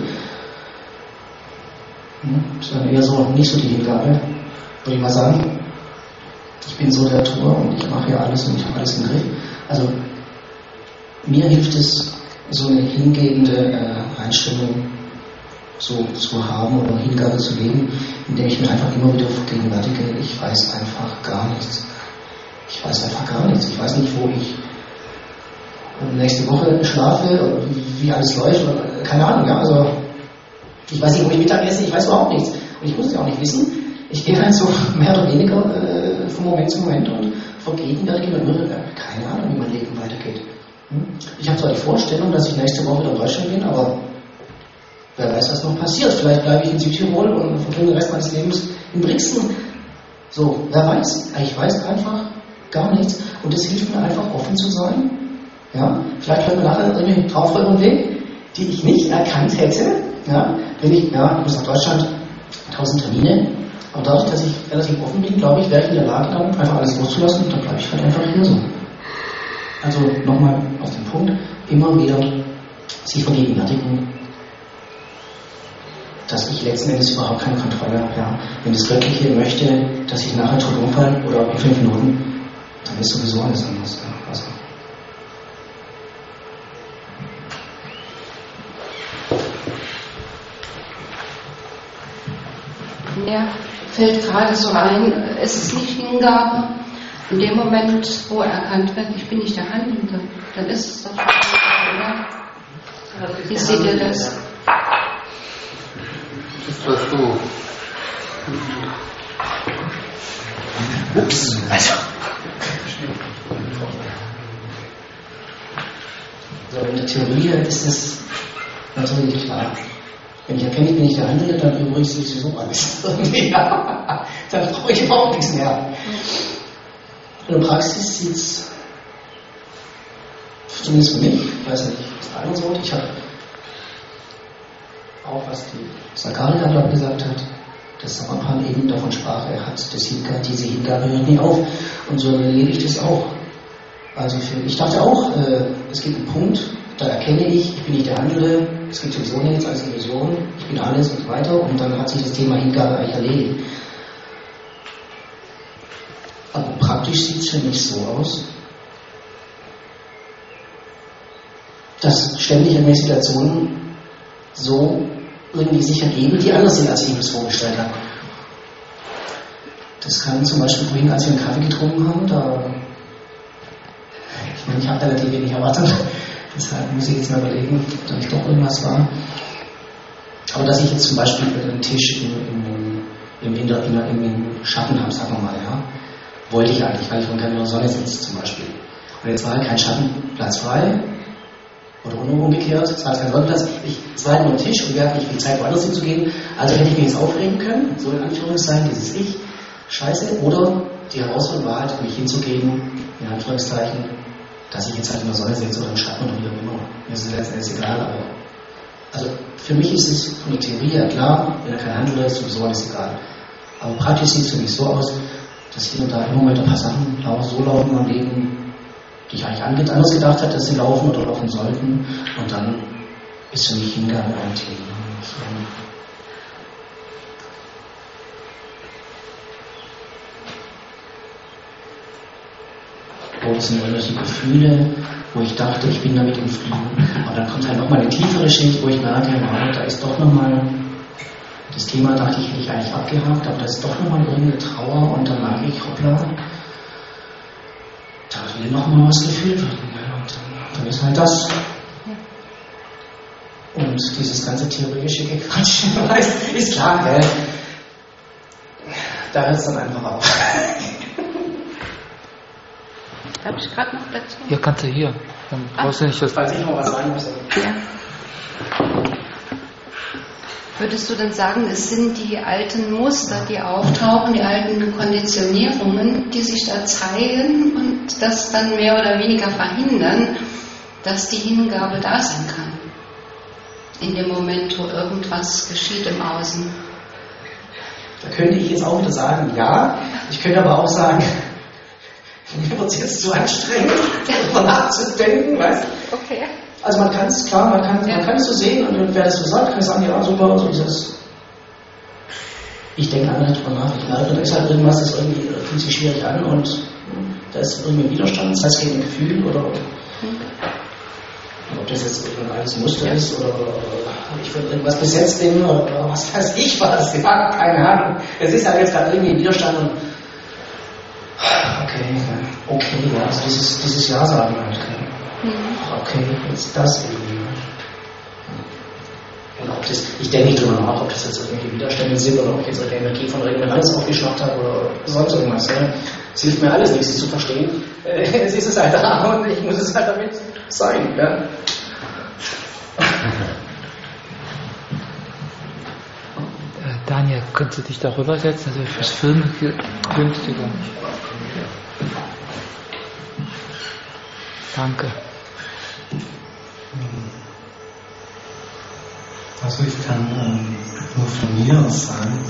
Hm, das ist dann eher so, nicht so die Hingabe, würde ich mal sagen. Ich bin so der Tour und ich mache ja alles und ich habe alles im Griff. Also, mir hilft es, so eine hingebende äh, Einstellung so zu haben oder Hingabe zu leben, indem ich mir einfach immer wieder vergegenwärtige, ich weiß einfach gar nichts. Ich weiß einfach gar nichts. Ich weiß nicht, wo ich nächste Woche schlafe, oder wie, wie alles läuft, oder keine Ahnung. Ja? Also, ich weiß nicht, wo ich Mittag esse, ich weiß überhaupt nichts. Und ich muss es ja auch nicht wissen. Ich gehe halt so mehr oder weniger äh, von Moment zu Moment und vergegenwärtige mir, äh, keine Ahnung, wie mein Leben weitergeht. Hm? Ich habe zwar die Vorstellung, dass ich nächste Woche in Deutschland bin, aber wer weiß, was noch passiert. Vielleicht bleibe ich in Südtirol und verbringe den Rest meines Lebens in Brixen. So, wer weiß. Ich weiß einfach gar nichts. Und es hilft mir einfach, offen zu sein. Ja? Vielleicht hört mir nachher irgendwie Traumfolger Weg, die ich nicht erkannt hätte. Ja? Wenn ich, ja, ich muss nach Deutschland, tausend Termine. Aber dadurch, dass ich relativ offen bin, glaube ich, wäre ich in der Lage, dann einfach alles loszulassen und dann bleibe ich halt einfach hier so. Also nochmal auf den Punkt, immer wieder sich vergegenwärtigen, dass ich letzten Endes überhaupt keine Kontrolle habe. Ja. Wenn das Göttliche möchte, dass ich nachher tot umfalle oder in fünf Minuten, dann ist sowieso alles anders. Ja. Also. Mir fällt gerade so ein, es ist nicht Hingabe. In dem Moment, wo erkannt wird, ich bin nicht der Handelnde, dann ist es doch schon Hingabe, oder? Wie seht ihr das? Das warst du. Ups, also. So, in der Theorie ist es natürlich klar. Wenn ich erkenne, ich bin nicht der Handelnde, dann übrige ich sowieso alles. Ja, dann brauche ich überhaupt nichts mehr. In der Praxis sieht es, zumindest für mich, ich weiß nicht, was bei anderen so, ich habe auch, was die Sakaria dort gesagt hat, dass Samapan eben davon sprach, er hat das Hingabe, diese Hingabe hört nie auf. Und so erlebe ich das auch. Also für, ich dachte auch, äh, es gibt einen Punkt, da erkenne ich, ich bin nicht der Handelnde, es gibt sowieso nichts als Illusion, ich bin alles und so weiter, und dann hat sich das Thema Hingabe eigentlich erledigt. Aber praktisch sieht es für mich so aus, dass ständig in Situationen so irgendwie sich ergeben, die anders sind, als ich mir das vorgestellt habe. Das kann zum Beispiel vorhin, als wir einen Kaffee getrunken haben, da, ich meine, ich habe relativ wenig erwartet, deshalb muss ich jetzt mal überlegen, ob da nicht doch irgendwas war. Aber dass ich jetzt zum Beispiel einen Tisch im, im, im, im, im, im Schatten habe, sagen wir mal, ja, wollte ich eigentlich, weil ich von keiner Sonne sitze zum Beispiel. Und jetzt war halt kein Schattenplatz frei, oder umgekehrt, es war kein Sonnenplatz. Ich, es war halt nur ein Tisch und wir hatten nicht viel Zeit, woanders hinzugehen. Also hätte ich mich jetzt aufregen können, so in Anführungszeichen, dieses Ich, scheiße. Oder die Herausforderung war halt, mich hinzugeben, in Anführungszeichen, dass ich jetzt halt in der Sonne sitze oder im Schatten oder wie auch immer. Mir ist es letztendlich egal, aber. Also für mich ist es von der Theorie her klar, wenn er kein Handler ist, sowieso alles egal. Aber praktisch sieht es für mich so aus, dass hier und da im Moment ein paar Sachen so laufen in meinem Leben, die ich eigentlich anders gedacht habe, dass sie laufen oder laufen sollten. Und dann ist für mich Hingabe ein Thema. Oder es sind irgendwelche Gefühle, wo ich dachte, ich bin damit im Frieden. Aber dann kommt halt nochmal eine tiefere Schicht, wo ich merke, wow, da ist doch nochmal, das Thema dachte ich, hätte ich eigentlich abgehakt, aber da ist doch nochmal irgendeine Trauer und dann merke ich, hoppla, da will nochmal was gefühlt werden. Ja, und dann, dann ist halt das. Und dieses ganze theoretische Gequatsch, ist klar, gell? Da hört es dann einfach auf. Habe ich gerade noch dazu? Ja, kannst du hier. Dann brauchst du nicht das. Falls ich noch was sagen muss. Ja. Würdest du denn sagen, es sind die alten Muster, die auftauchen, die alten Konditionierungen, die sich da zeigen und das dann mehr oder weniger verhindern, dass die Hingabe da sein kann? In dem Moment, wo irgendwas geschieht im Außen. Da könnte ich jetzt auch wieder sagen, ja. Ich könnte aber auch sagen, mir wird es jetzt zu anstrengend, darüber nachzudenken, weißt du? Okay. Also man kann es, klar, man kann, ja. man kann es so sehen und wer das so sagt, kann sagen, ja, super, so ist es. Ich denke einfach nicht drüber nach. Ich merke, da ist halt irgendwas, das irgendwie fühlt sich schwierig an und da ist irgendwie ein Widerstand, das heißt gegen ein Gefühl oder ob das jetzt irgendein altes Muster ist oder, oder ich von irgendwas besetzt bin oder was weiß ich was, ja, keine Ahnung. Es ist halt jetzt gerade irgendwie ein Widerstand und okay, okay, ja, also dieses, dieses Ja sagen halt. Okay, jetzt das irgendwie. Und ob das, ich denke nicht drüber nach, ob das jetzt irgendwelche Widerstände sind oder ob ich jetzt eine Energie von irgendwann alles aufgeschnappt habe oder sonst irgendwas. Ja. Es hilft mir alles nichts, es zu verstehen. Es ist es halt da und ich muss es halt damit sein. Ja. Daniel, könntest du dich darüber setzen? Also fürs Filmen günstiger. Danke. Also ich kann ähm, nur von mir aus sagen,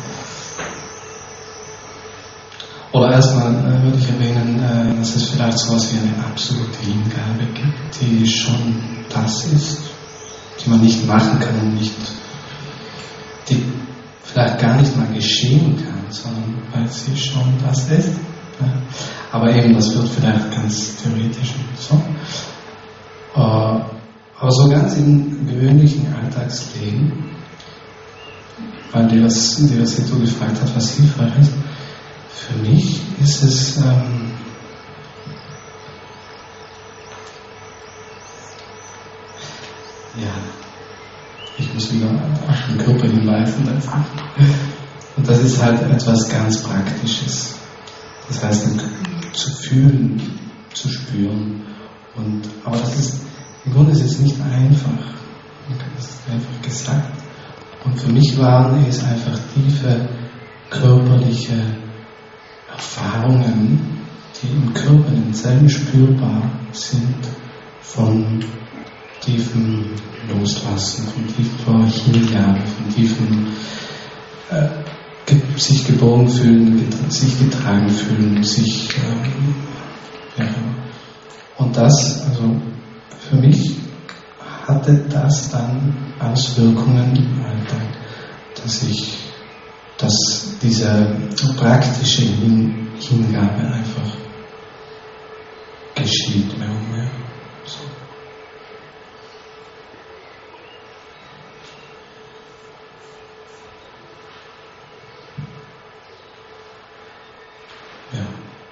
oder erstmal äh, würde ich erwähnen, äh, dass es vielleicht so etwas wie eine absolute Hingabe gibt, die schon das ist, die man nicht machen kann und nicht, die vielleicht gar nicht mal geschehen kann, sondern weil sie schon das ist. Ja. Aber eben, das wird vielleicht ganz theoretisch und so. Äh, aber so ganz im gewöhnlichen Alltagsleben, weil die, was, die, was du gefragt hast, was hilfreich ist, für mich ist es ähm, ja, ich muss wieder auf den Körper hinweisen. Und das ist halt etwas ganz Praktisches. Das heißt, zu fühlen, zu spüren. Und, aber das ist, im Grunde ist es nicht einfach. Das ist einfach gesagt. Und für mich waren es einfach tiefe körperliche Erfahrungen, die im Körper, in den Zellen spürbar sind, von tiefem Loslassen, von tiefer Hingabe, von tiefem äh, ge- sich geborgen fühlen, get- sich getragen fühlen, sich ähm, ja. Und das, also für mich hatte das dann Auswirkungen im Alltag, dass ich, dass diese praktische Hin- Hingabe einfach geschieht, mehr und mehr. So. Ja.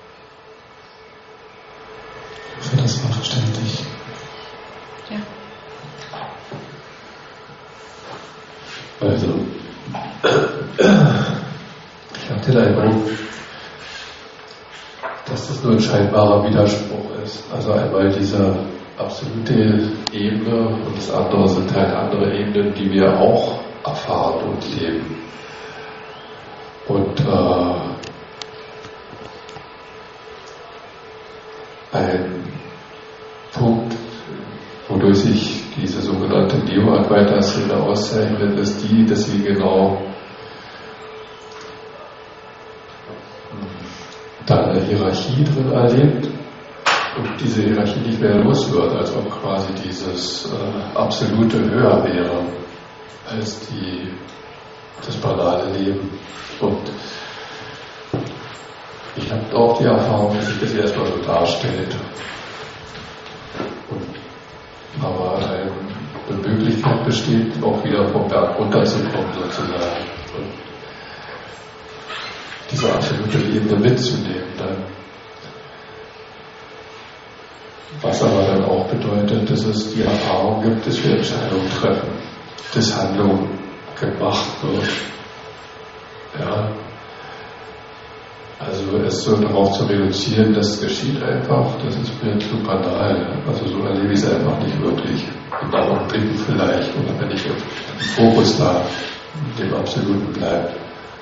Ich hoffe, das war verständlich. Ja. Also, ich habe den Eindruck, dass das nur ein scheinbarer Widerspruch ist. Also einmal diese absolute Ebene und das andere sind halt andere Ebenen, die wir auch erfahren und leben. Und äh, ein Punkt, wodurch sich diese sogenannte Neo-Advaita-Szene auszeichnet, ist die, dass sie genau da eine Hierarchie drin erlebt und diese Hierarchie nicht mehr los wird, als ob quasi dieses äh, absolute höher wäre als die, das banale Leben. Und ich habe auch die Erfahrung, dass sich das erstmal so darstellt. Und, aber eine Möglichkeit besteht, auch wieder vom Berg runterzukommen sozusagen. Und diese absolute Ebene mitzunehmen dann. Was aber dann auch bedeutet, dass es die Erfahrung gibt, dass wir Entscheidungen treffen, dass Handlung gemacht wird. Ja. Also es so darauf zu reduzieren, das geschieht einfach, das ist mir zu banal. Also so erlebe ich es einfach nicht wirklich. In Augenblicken vielleicht, oder wenn ich im Fokus da, dem Absoluten bleibt.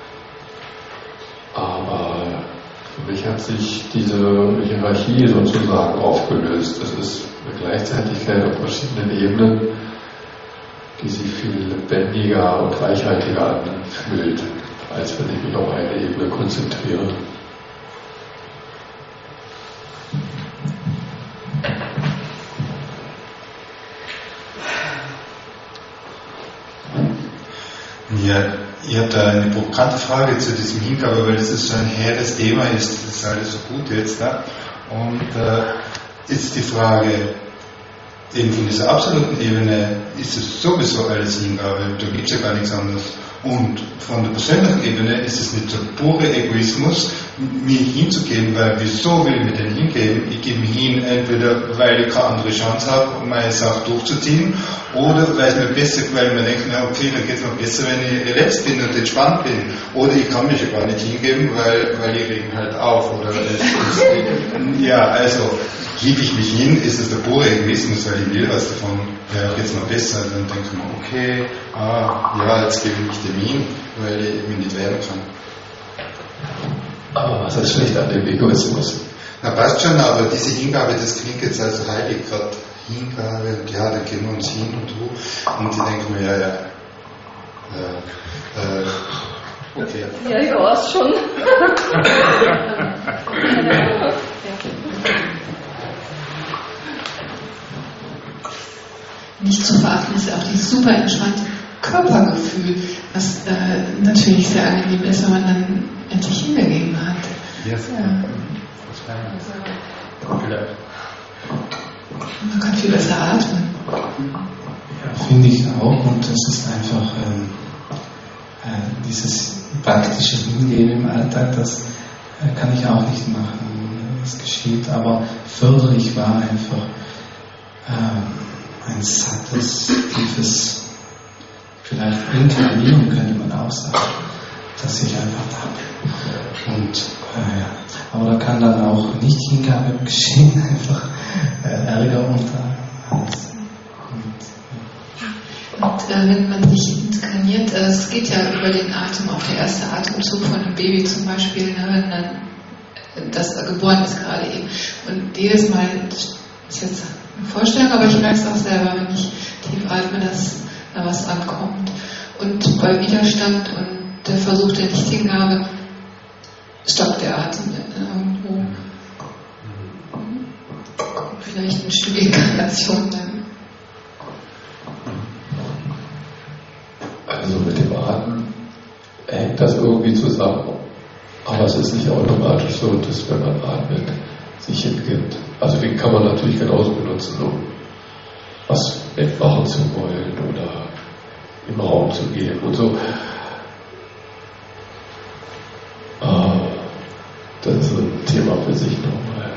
Aber für mich hat sich diese Hierarchie sozusagen aufgelöst. Das ist eine Gleichzeitigkeit auf verschiedenen Ebenen, die sich viel lebendiger und reichhaltiger anfühlt, als wenn ich mich auf eine Ebene konzentriere. Ja, ich habe da eine provokante Frage zu diesem Hingabe, weil das ist so ein hehres Thema ist, das ist alles so gut jetzt. Ne? Und äh, jetzt die Frage, eben von dieser absoluten Ebene ist es sowieso alles Hingabe, da gibt es ja gar nichts anderes. Und von der persönlichen Ebene ist es nicht so pure Egoismus, mich hinzugeben, weil wieso will ich mir denn hingeben? Ich gebe mich hin, entweder weil ich keine andere Chance habe, um meine Sache durchzuziehen, oder weil es mir besser, weil ich mir denke, na okay, dann geht es mir besser, wenn ich relaxed bin und entspannt bin. Oder ich kann mich ja gar nicht hingeben, weil, weil ich regen halt auf. Oder es, es, ja, also gebe ich mich hin, ist es der pure Egoismus, weil ich will was davon, ja, geht's mir besser, dann denke ich mir, okay, ah, ja, jetzt gebe ich mich dem hin, weil ich mich nicht wehren kann. Aber was ist schlecht an dem Egoismus? Na passt schon, aber diese Hingabe, das klingt jetzt also heilig gerade, Hingabe, und ja, dann gehen wir uns hin und du, und ich denke mir, ja, ja, äh, äh, okay. Ja, ich weiß schon. Nicht zu verachten ist auch dieses super entspannte Körpergefühl, was äh, natürlich sehr angenehm ist, wenn man dann endlich hingegeben hat. Yes. Ja. Man kann viel besser atmen. Ja, finde ich auch, und das ist einfach ähm, äh, dieses praktische Hingehen im Alltag, das äh, kann ich auch nicht machen. Es geschieht, aber förderlich war einfach äh, ein sattes, tiefes, vielleicht Inkarnieren könnte man auch sagen, dass ich einfach da bin. Und äh, ja. Aber da kann dann auch nicht Hingabe geschehen, einfach äh, Ärger und alles. Und, und äh, wenn man sich inkarniert, äh, es geht ja über den Atem, auch der erste Atemzug von einem Baby zum Beispiel, ne, wenn dann das geboren ist gerade eben. Und jedes Mal, das ist jetzt eine Vorstellung, aber ich merke es auch selber, wenn ich tief atme, dass da was ankommt. Und bei Widerstand und der Versuch der Nichthingabe stockt der Atem irgendwo. Vielleicht ein Stück Inkarnation dann. Also mit dem Atmen hängt das irgendwie zusammen. Aber es ist nicht automatisch so, dass wenn man atmet, sich hingibt. Also den kann man natürlich genauso benutzen, um was wegmachen zu wollen oder im Raum zu gehen und so. Ah, das ist ein Thema für sich nochmal.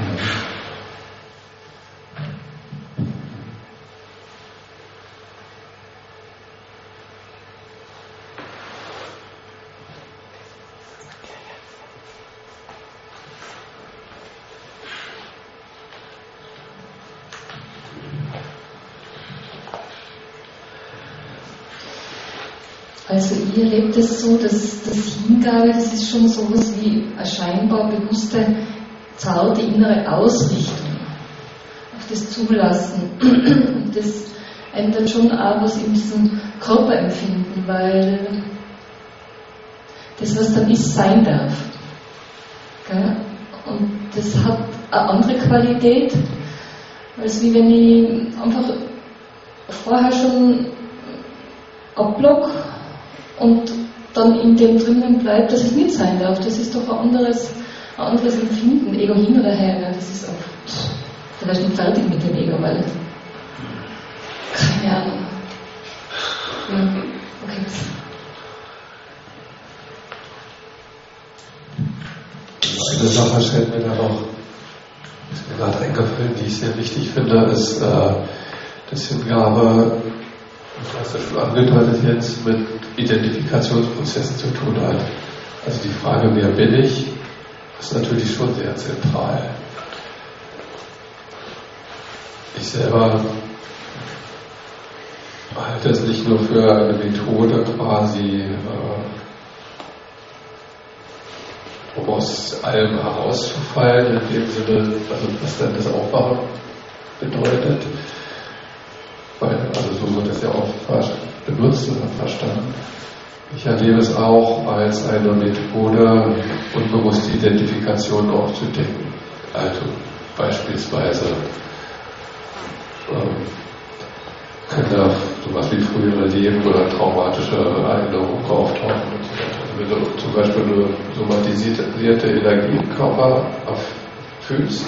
Also ihr erlebt es so, dass das Hingabe, das ist schon sowas wie eine scheinbar bewusste, zarte innere Ausrichtung auf das Zulassen. Und das ändert schon auch was in diesem Körperempfinden, weil das, was dann ist, sein darf. Gell? Und das hat eine andere Qualität, als wie wenn ich einfach vorher schon abblock und dann in dem drinnen bleibt, dass es nicht sein darf. Das ist doch ein anderes, ein anderes Empfinden, Ego hin oder her, ja, das ist oft vielleicht nicht fertig mit dem Ego, weil keine Ahnung. Ja, okay. Eine Sache stellt mir da noch, ist mir gerade eingefallen, die ich sehr wichtig finde, ist, äh, dass Hingabe, du hast ja schon angedeutet jetzt, mit Identifikationsprozessen zu tun hat. Also die Frage, wer bin ich, ist natürlich schon sehr zentral. Ich selber halte es nicht nur für eine Methode quasi, äh, um aus allem herauszufallen, in dem Sinne, also was dann das Aufwachen bedeutet. Weil, also so wird es ja auch benutzt oder verstanden. Ich erlebe es auch als eine Methode, unbewusste Identifikation aufzudecken. Also beispielsweise ähm, können da sowas wie frühere Leben oder traumatische Erinnerungen auftauchen und so weiter. Also wenn du zum Beispiel eine somatisierte Energie im Körper fühlst,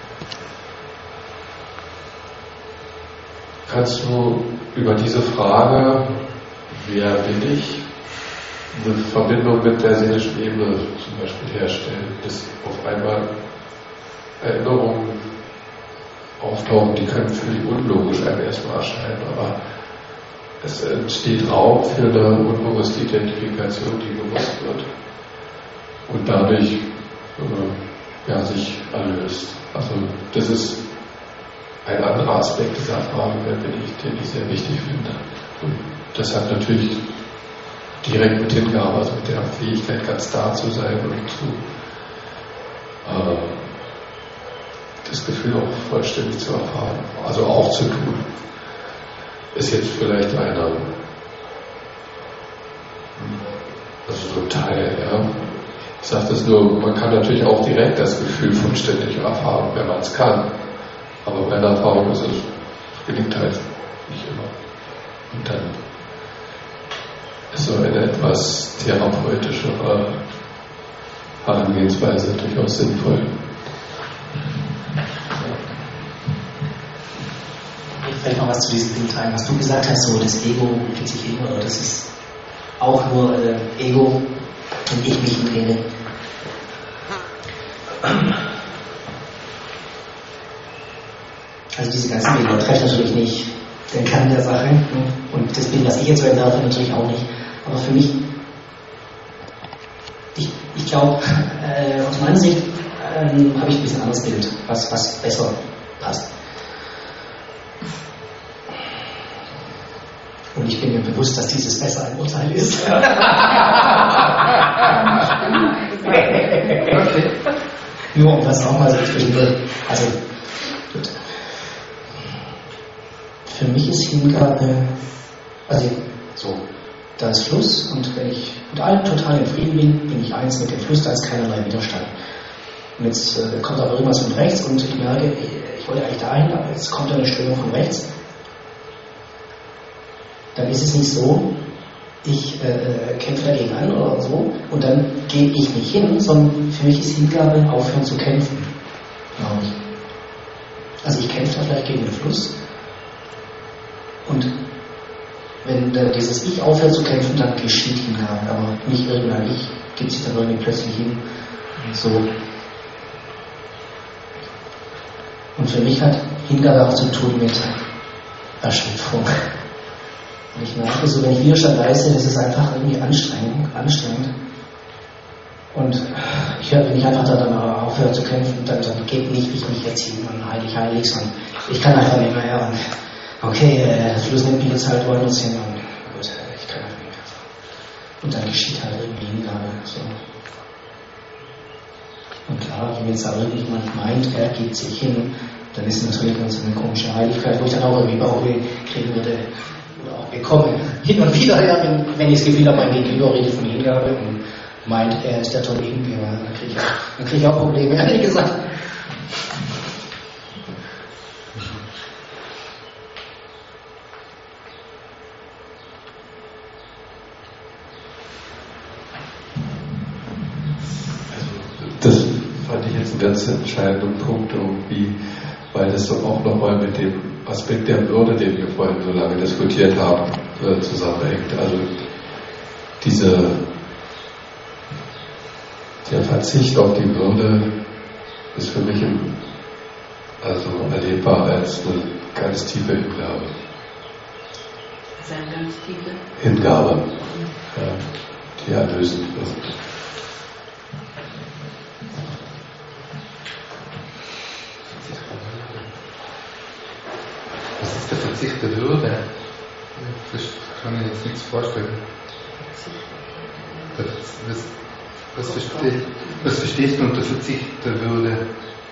kannst du über diese Frage, wer bin ich, eine Verbindung mit der seelischen Ebene zum Beispiel herstellen, bis auf einmal Erinnerungen auftauchen, die können völlig unlogisch einem erstmal erscheinen, aber es entsteht Raum für eine unbewusste Identifikation, die bewusst wird und dadurch äh, ja, sich erlöst. Also das ist ein anderer Aspekt dieser Frage, wer bin ich, den ich sehr wichtig finde. Und das hat natürlich direkt mit Hingabe, also mit der Fähigkeit, ganz da zu sein und zu äh, das Gefühl auch vollständig zu erfahren, also auch zu tun. Ist jetzt vielleicht einer, also so ein Teil, ja. Ich sage das nur, man kann natürlich auch direkt das Gefühl vollständig erfahren, wenn man es kann. Aber bei der Erfahrung ist es, gelingt halt nicht immer. Und dann ist so eine etwas therapeutischere Herangehensweise durchaus sinnvoll. Vielleicht noch was zu diesem Ding teilen, was du gesagt hast, so das Ego geht sich hin, oder das ist auch nur äh, Ego und ich mich hingebe. Also diese ganzen Bilder trefft natürlich nicht den Kern der Sache und das Bild, was ich jetzt so entwerfe, natürlich auch nicht. Aber für mich, ich, ich glaube, äh, aus meiner Sicht ähm, habe ich ein bisschen anderes Bild, was, was besser passt. Und ich bin mir bewusst, dass dieses besser ein Urteil ist. Nur um das auch mal so zwischendurch. Also, gut. Für mich ist Hingabe, also so, da ist Fluss und wenn ich mit allem total in Frieden bin, bin ich eins mit dem Fluss, da ist keinerlei Widerstand. Und jetzt äh, kommt aber irgendwas von rechts und ich merke, ich, ich wollte eigentlich dahin, aber jetzt kommt eine Strömung von rechts. Dann ist es nicht so, ich äh, kämpfe dagegen an oder so und dann gehe ich nicht hin, sondern für mich ist Hingabe aufhören zu kämpfen, glaube ich. Also ich kämpfe da vielleicht gegen den Fluss und wenn äh, dieses Ich aufhört zu kämpfen, dann geschieht Hingabe, aber nicht irgendein Ich gibt sich dann irgendwie plötzlich hin. So. Und für mich hat Hingabe auch zu tun mit Erschöpfung. Und ich merke so, wenn ich Widerstand leiste, das ist einfach irgendwie anstrengend. anstrengend. Und ich höre, wenn ich einfach da dann aufhöre zu kämpfen, dann, dann geht nicht ich mich jetzt hin und heilig, heilig, sondern ich kann einfach nicht mehr. Und okay, äh, der Fluss nimmt mich jetzt halt woanders hin und gut, ich kann einfach nicht mehr. Und dann geschieht halt irgendwie Hingabe. So. Und klar, wenn jetzt da irgendjemand meint, er gibt sich hin, dann ist natürlich dann so eine komische Heiligkeit, wo ich dann auch irgendwie Bauchweh kriegen würde. Oder auch bekomme. Hin und wieder, ja, wenn, wenn ich das Gefühl habe, mein Gegenüber redet von Hingabe und meint, er ist der tolle Hingeber, dann kriege ich, dann krieg ich auch Probleme, ehrlich gesagt. Das fand ich jetzt einen ganz entscheidenden Punkt irgendwie, weil das doch auch nochmal mit dem Aspekt der Würde, den wir vorhin so lange diskutiert haben, äh, zusammenhängt. Also diese, der Verzicht auf die Würde ist für mich im, also erlebbar als eine ganz tiefe Hingabe. Das ist eine ganz tiefe Hingabe, ja, die erlösend wird. Was ist der Verzicht der Würde? Das kann ich jetzt nichts vorstellen. Das, das, was, verstehst, was verstehst du unter Verzicht der Würde?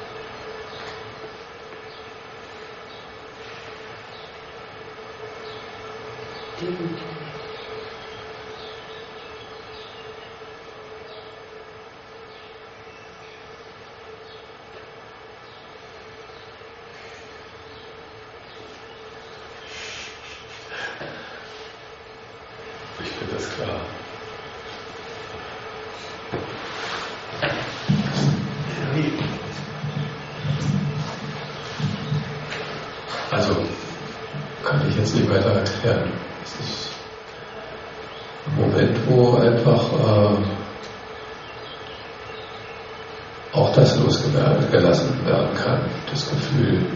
Ich finde das klar. Also, kann ich jetzt nicht weiter erklären. Es ist ein Moment, wo einfach äh, auch das losgelassen werden kann, das Gefühl,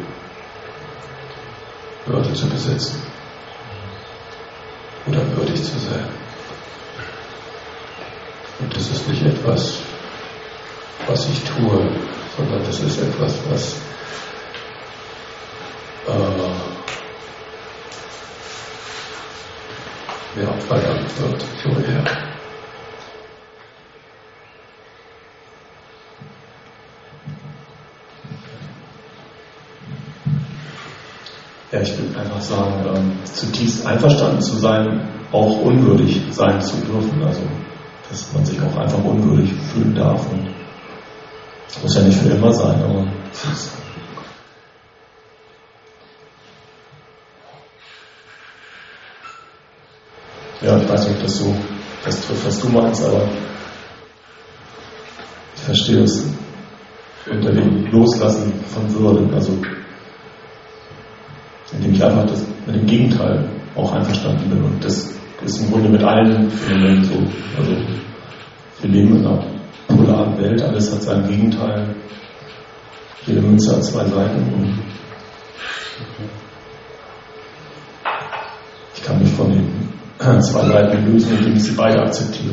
Würde zu besitzen oder würdig zu sein. Und das ist nicht etwas, was ich tue, sondern das ist etwas, was äh, mir auch verdankt wird, vorher. Ja, ich will einfach sagen, ähm, zutiefst einverstanden zu sein, auch unwürdig sein zu dürfen. Also, dass man sich auch einfach unwürdig fühlen darf. Und das muss ja nicht für immer sein, aber ja, ich weiß nicht, ob das so das trifft, was du meinst, aber ich verstehe es unter dem Loslassen von Würde, also indem ich einfach das, mit dem Gegenteil auch einverstanden bin. Und das ist im Grunde mit allen Phänomenen so. Also wir leben in einer polaren Welt, alles hat sein Gegenteil. Jede Münze hat zwei Seiten. Und ich kann mich von den zwei Seiten lösen, indem ich sie beide akzeptiere.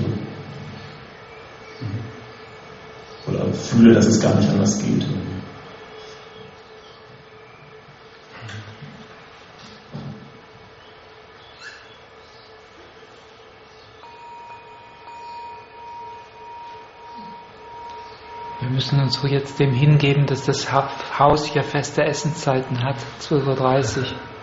Oder fühle, dass es gar nicht anders geht. Wir müssen uns jetzt dem hingeben, dass das Haus hier feste Essenszeiten hat, zwölf Uhr dreißig.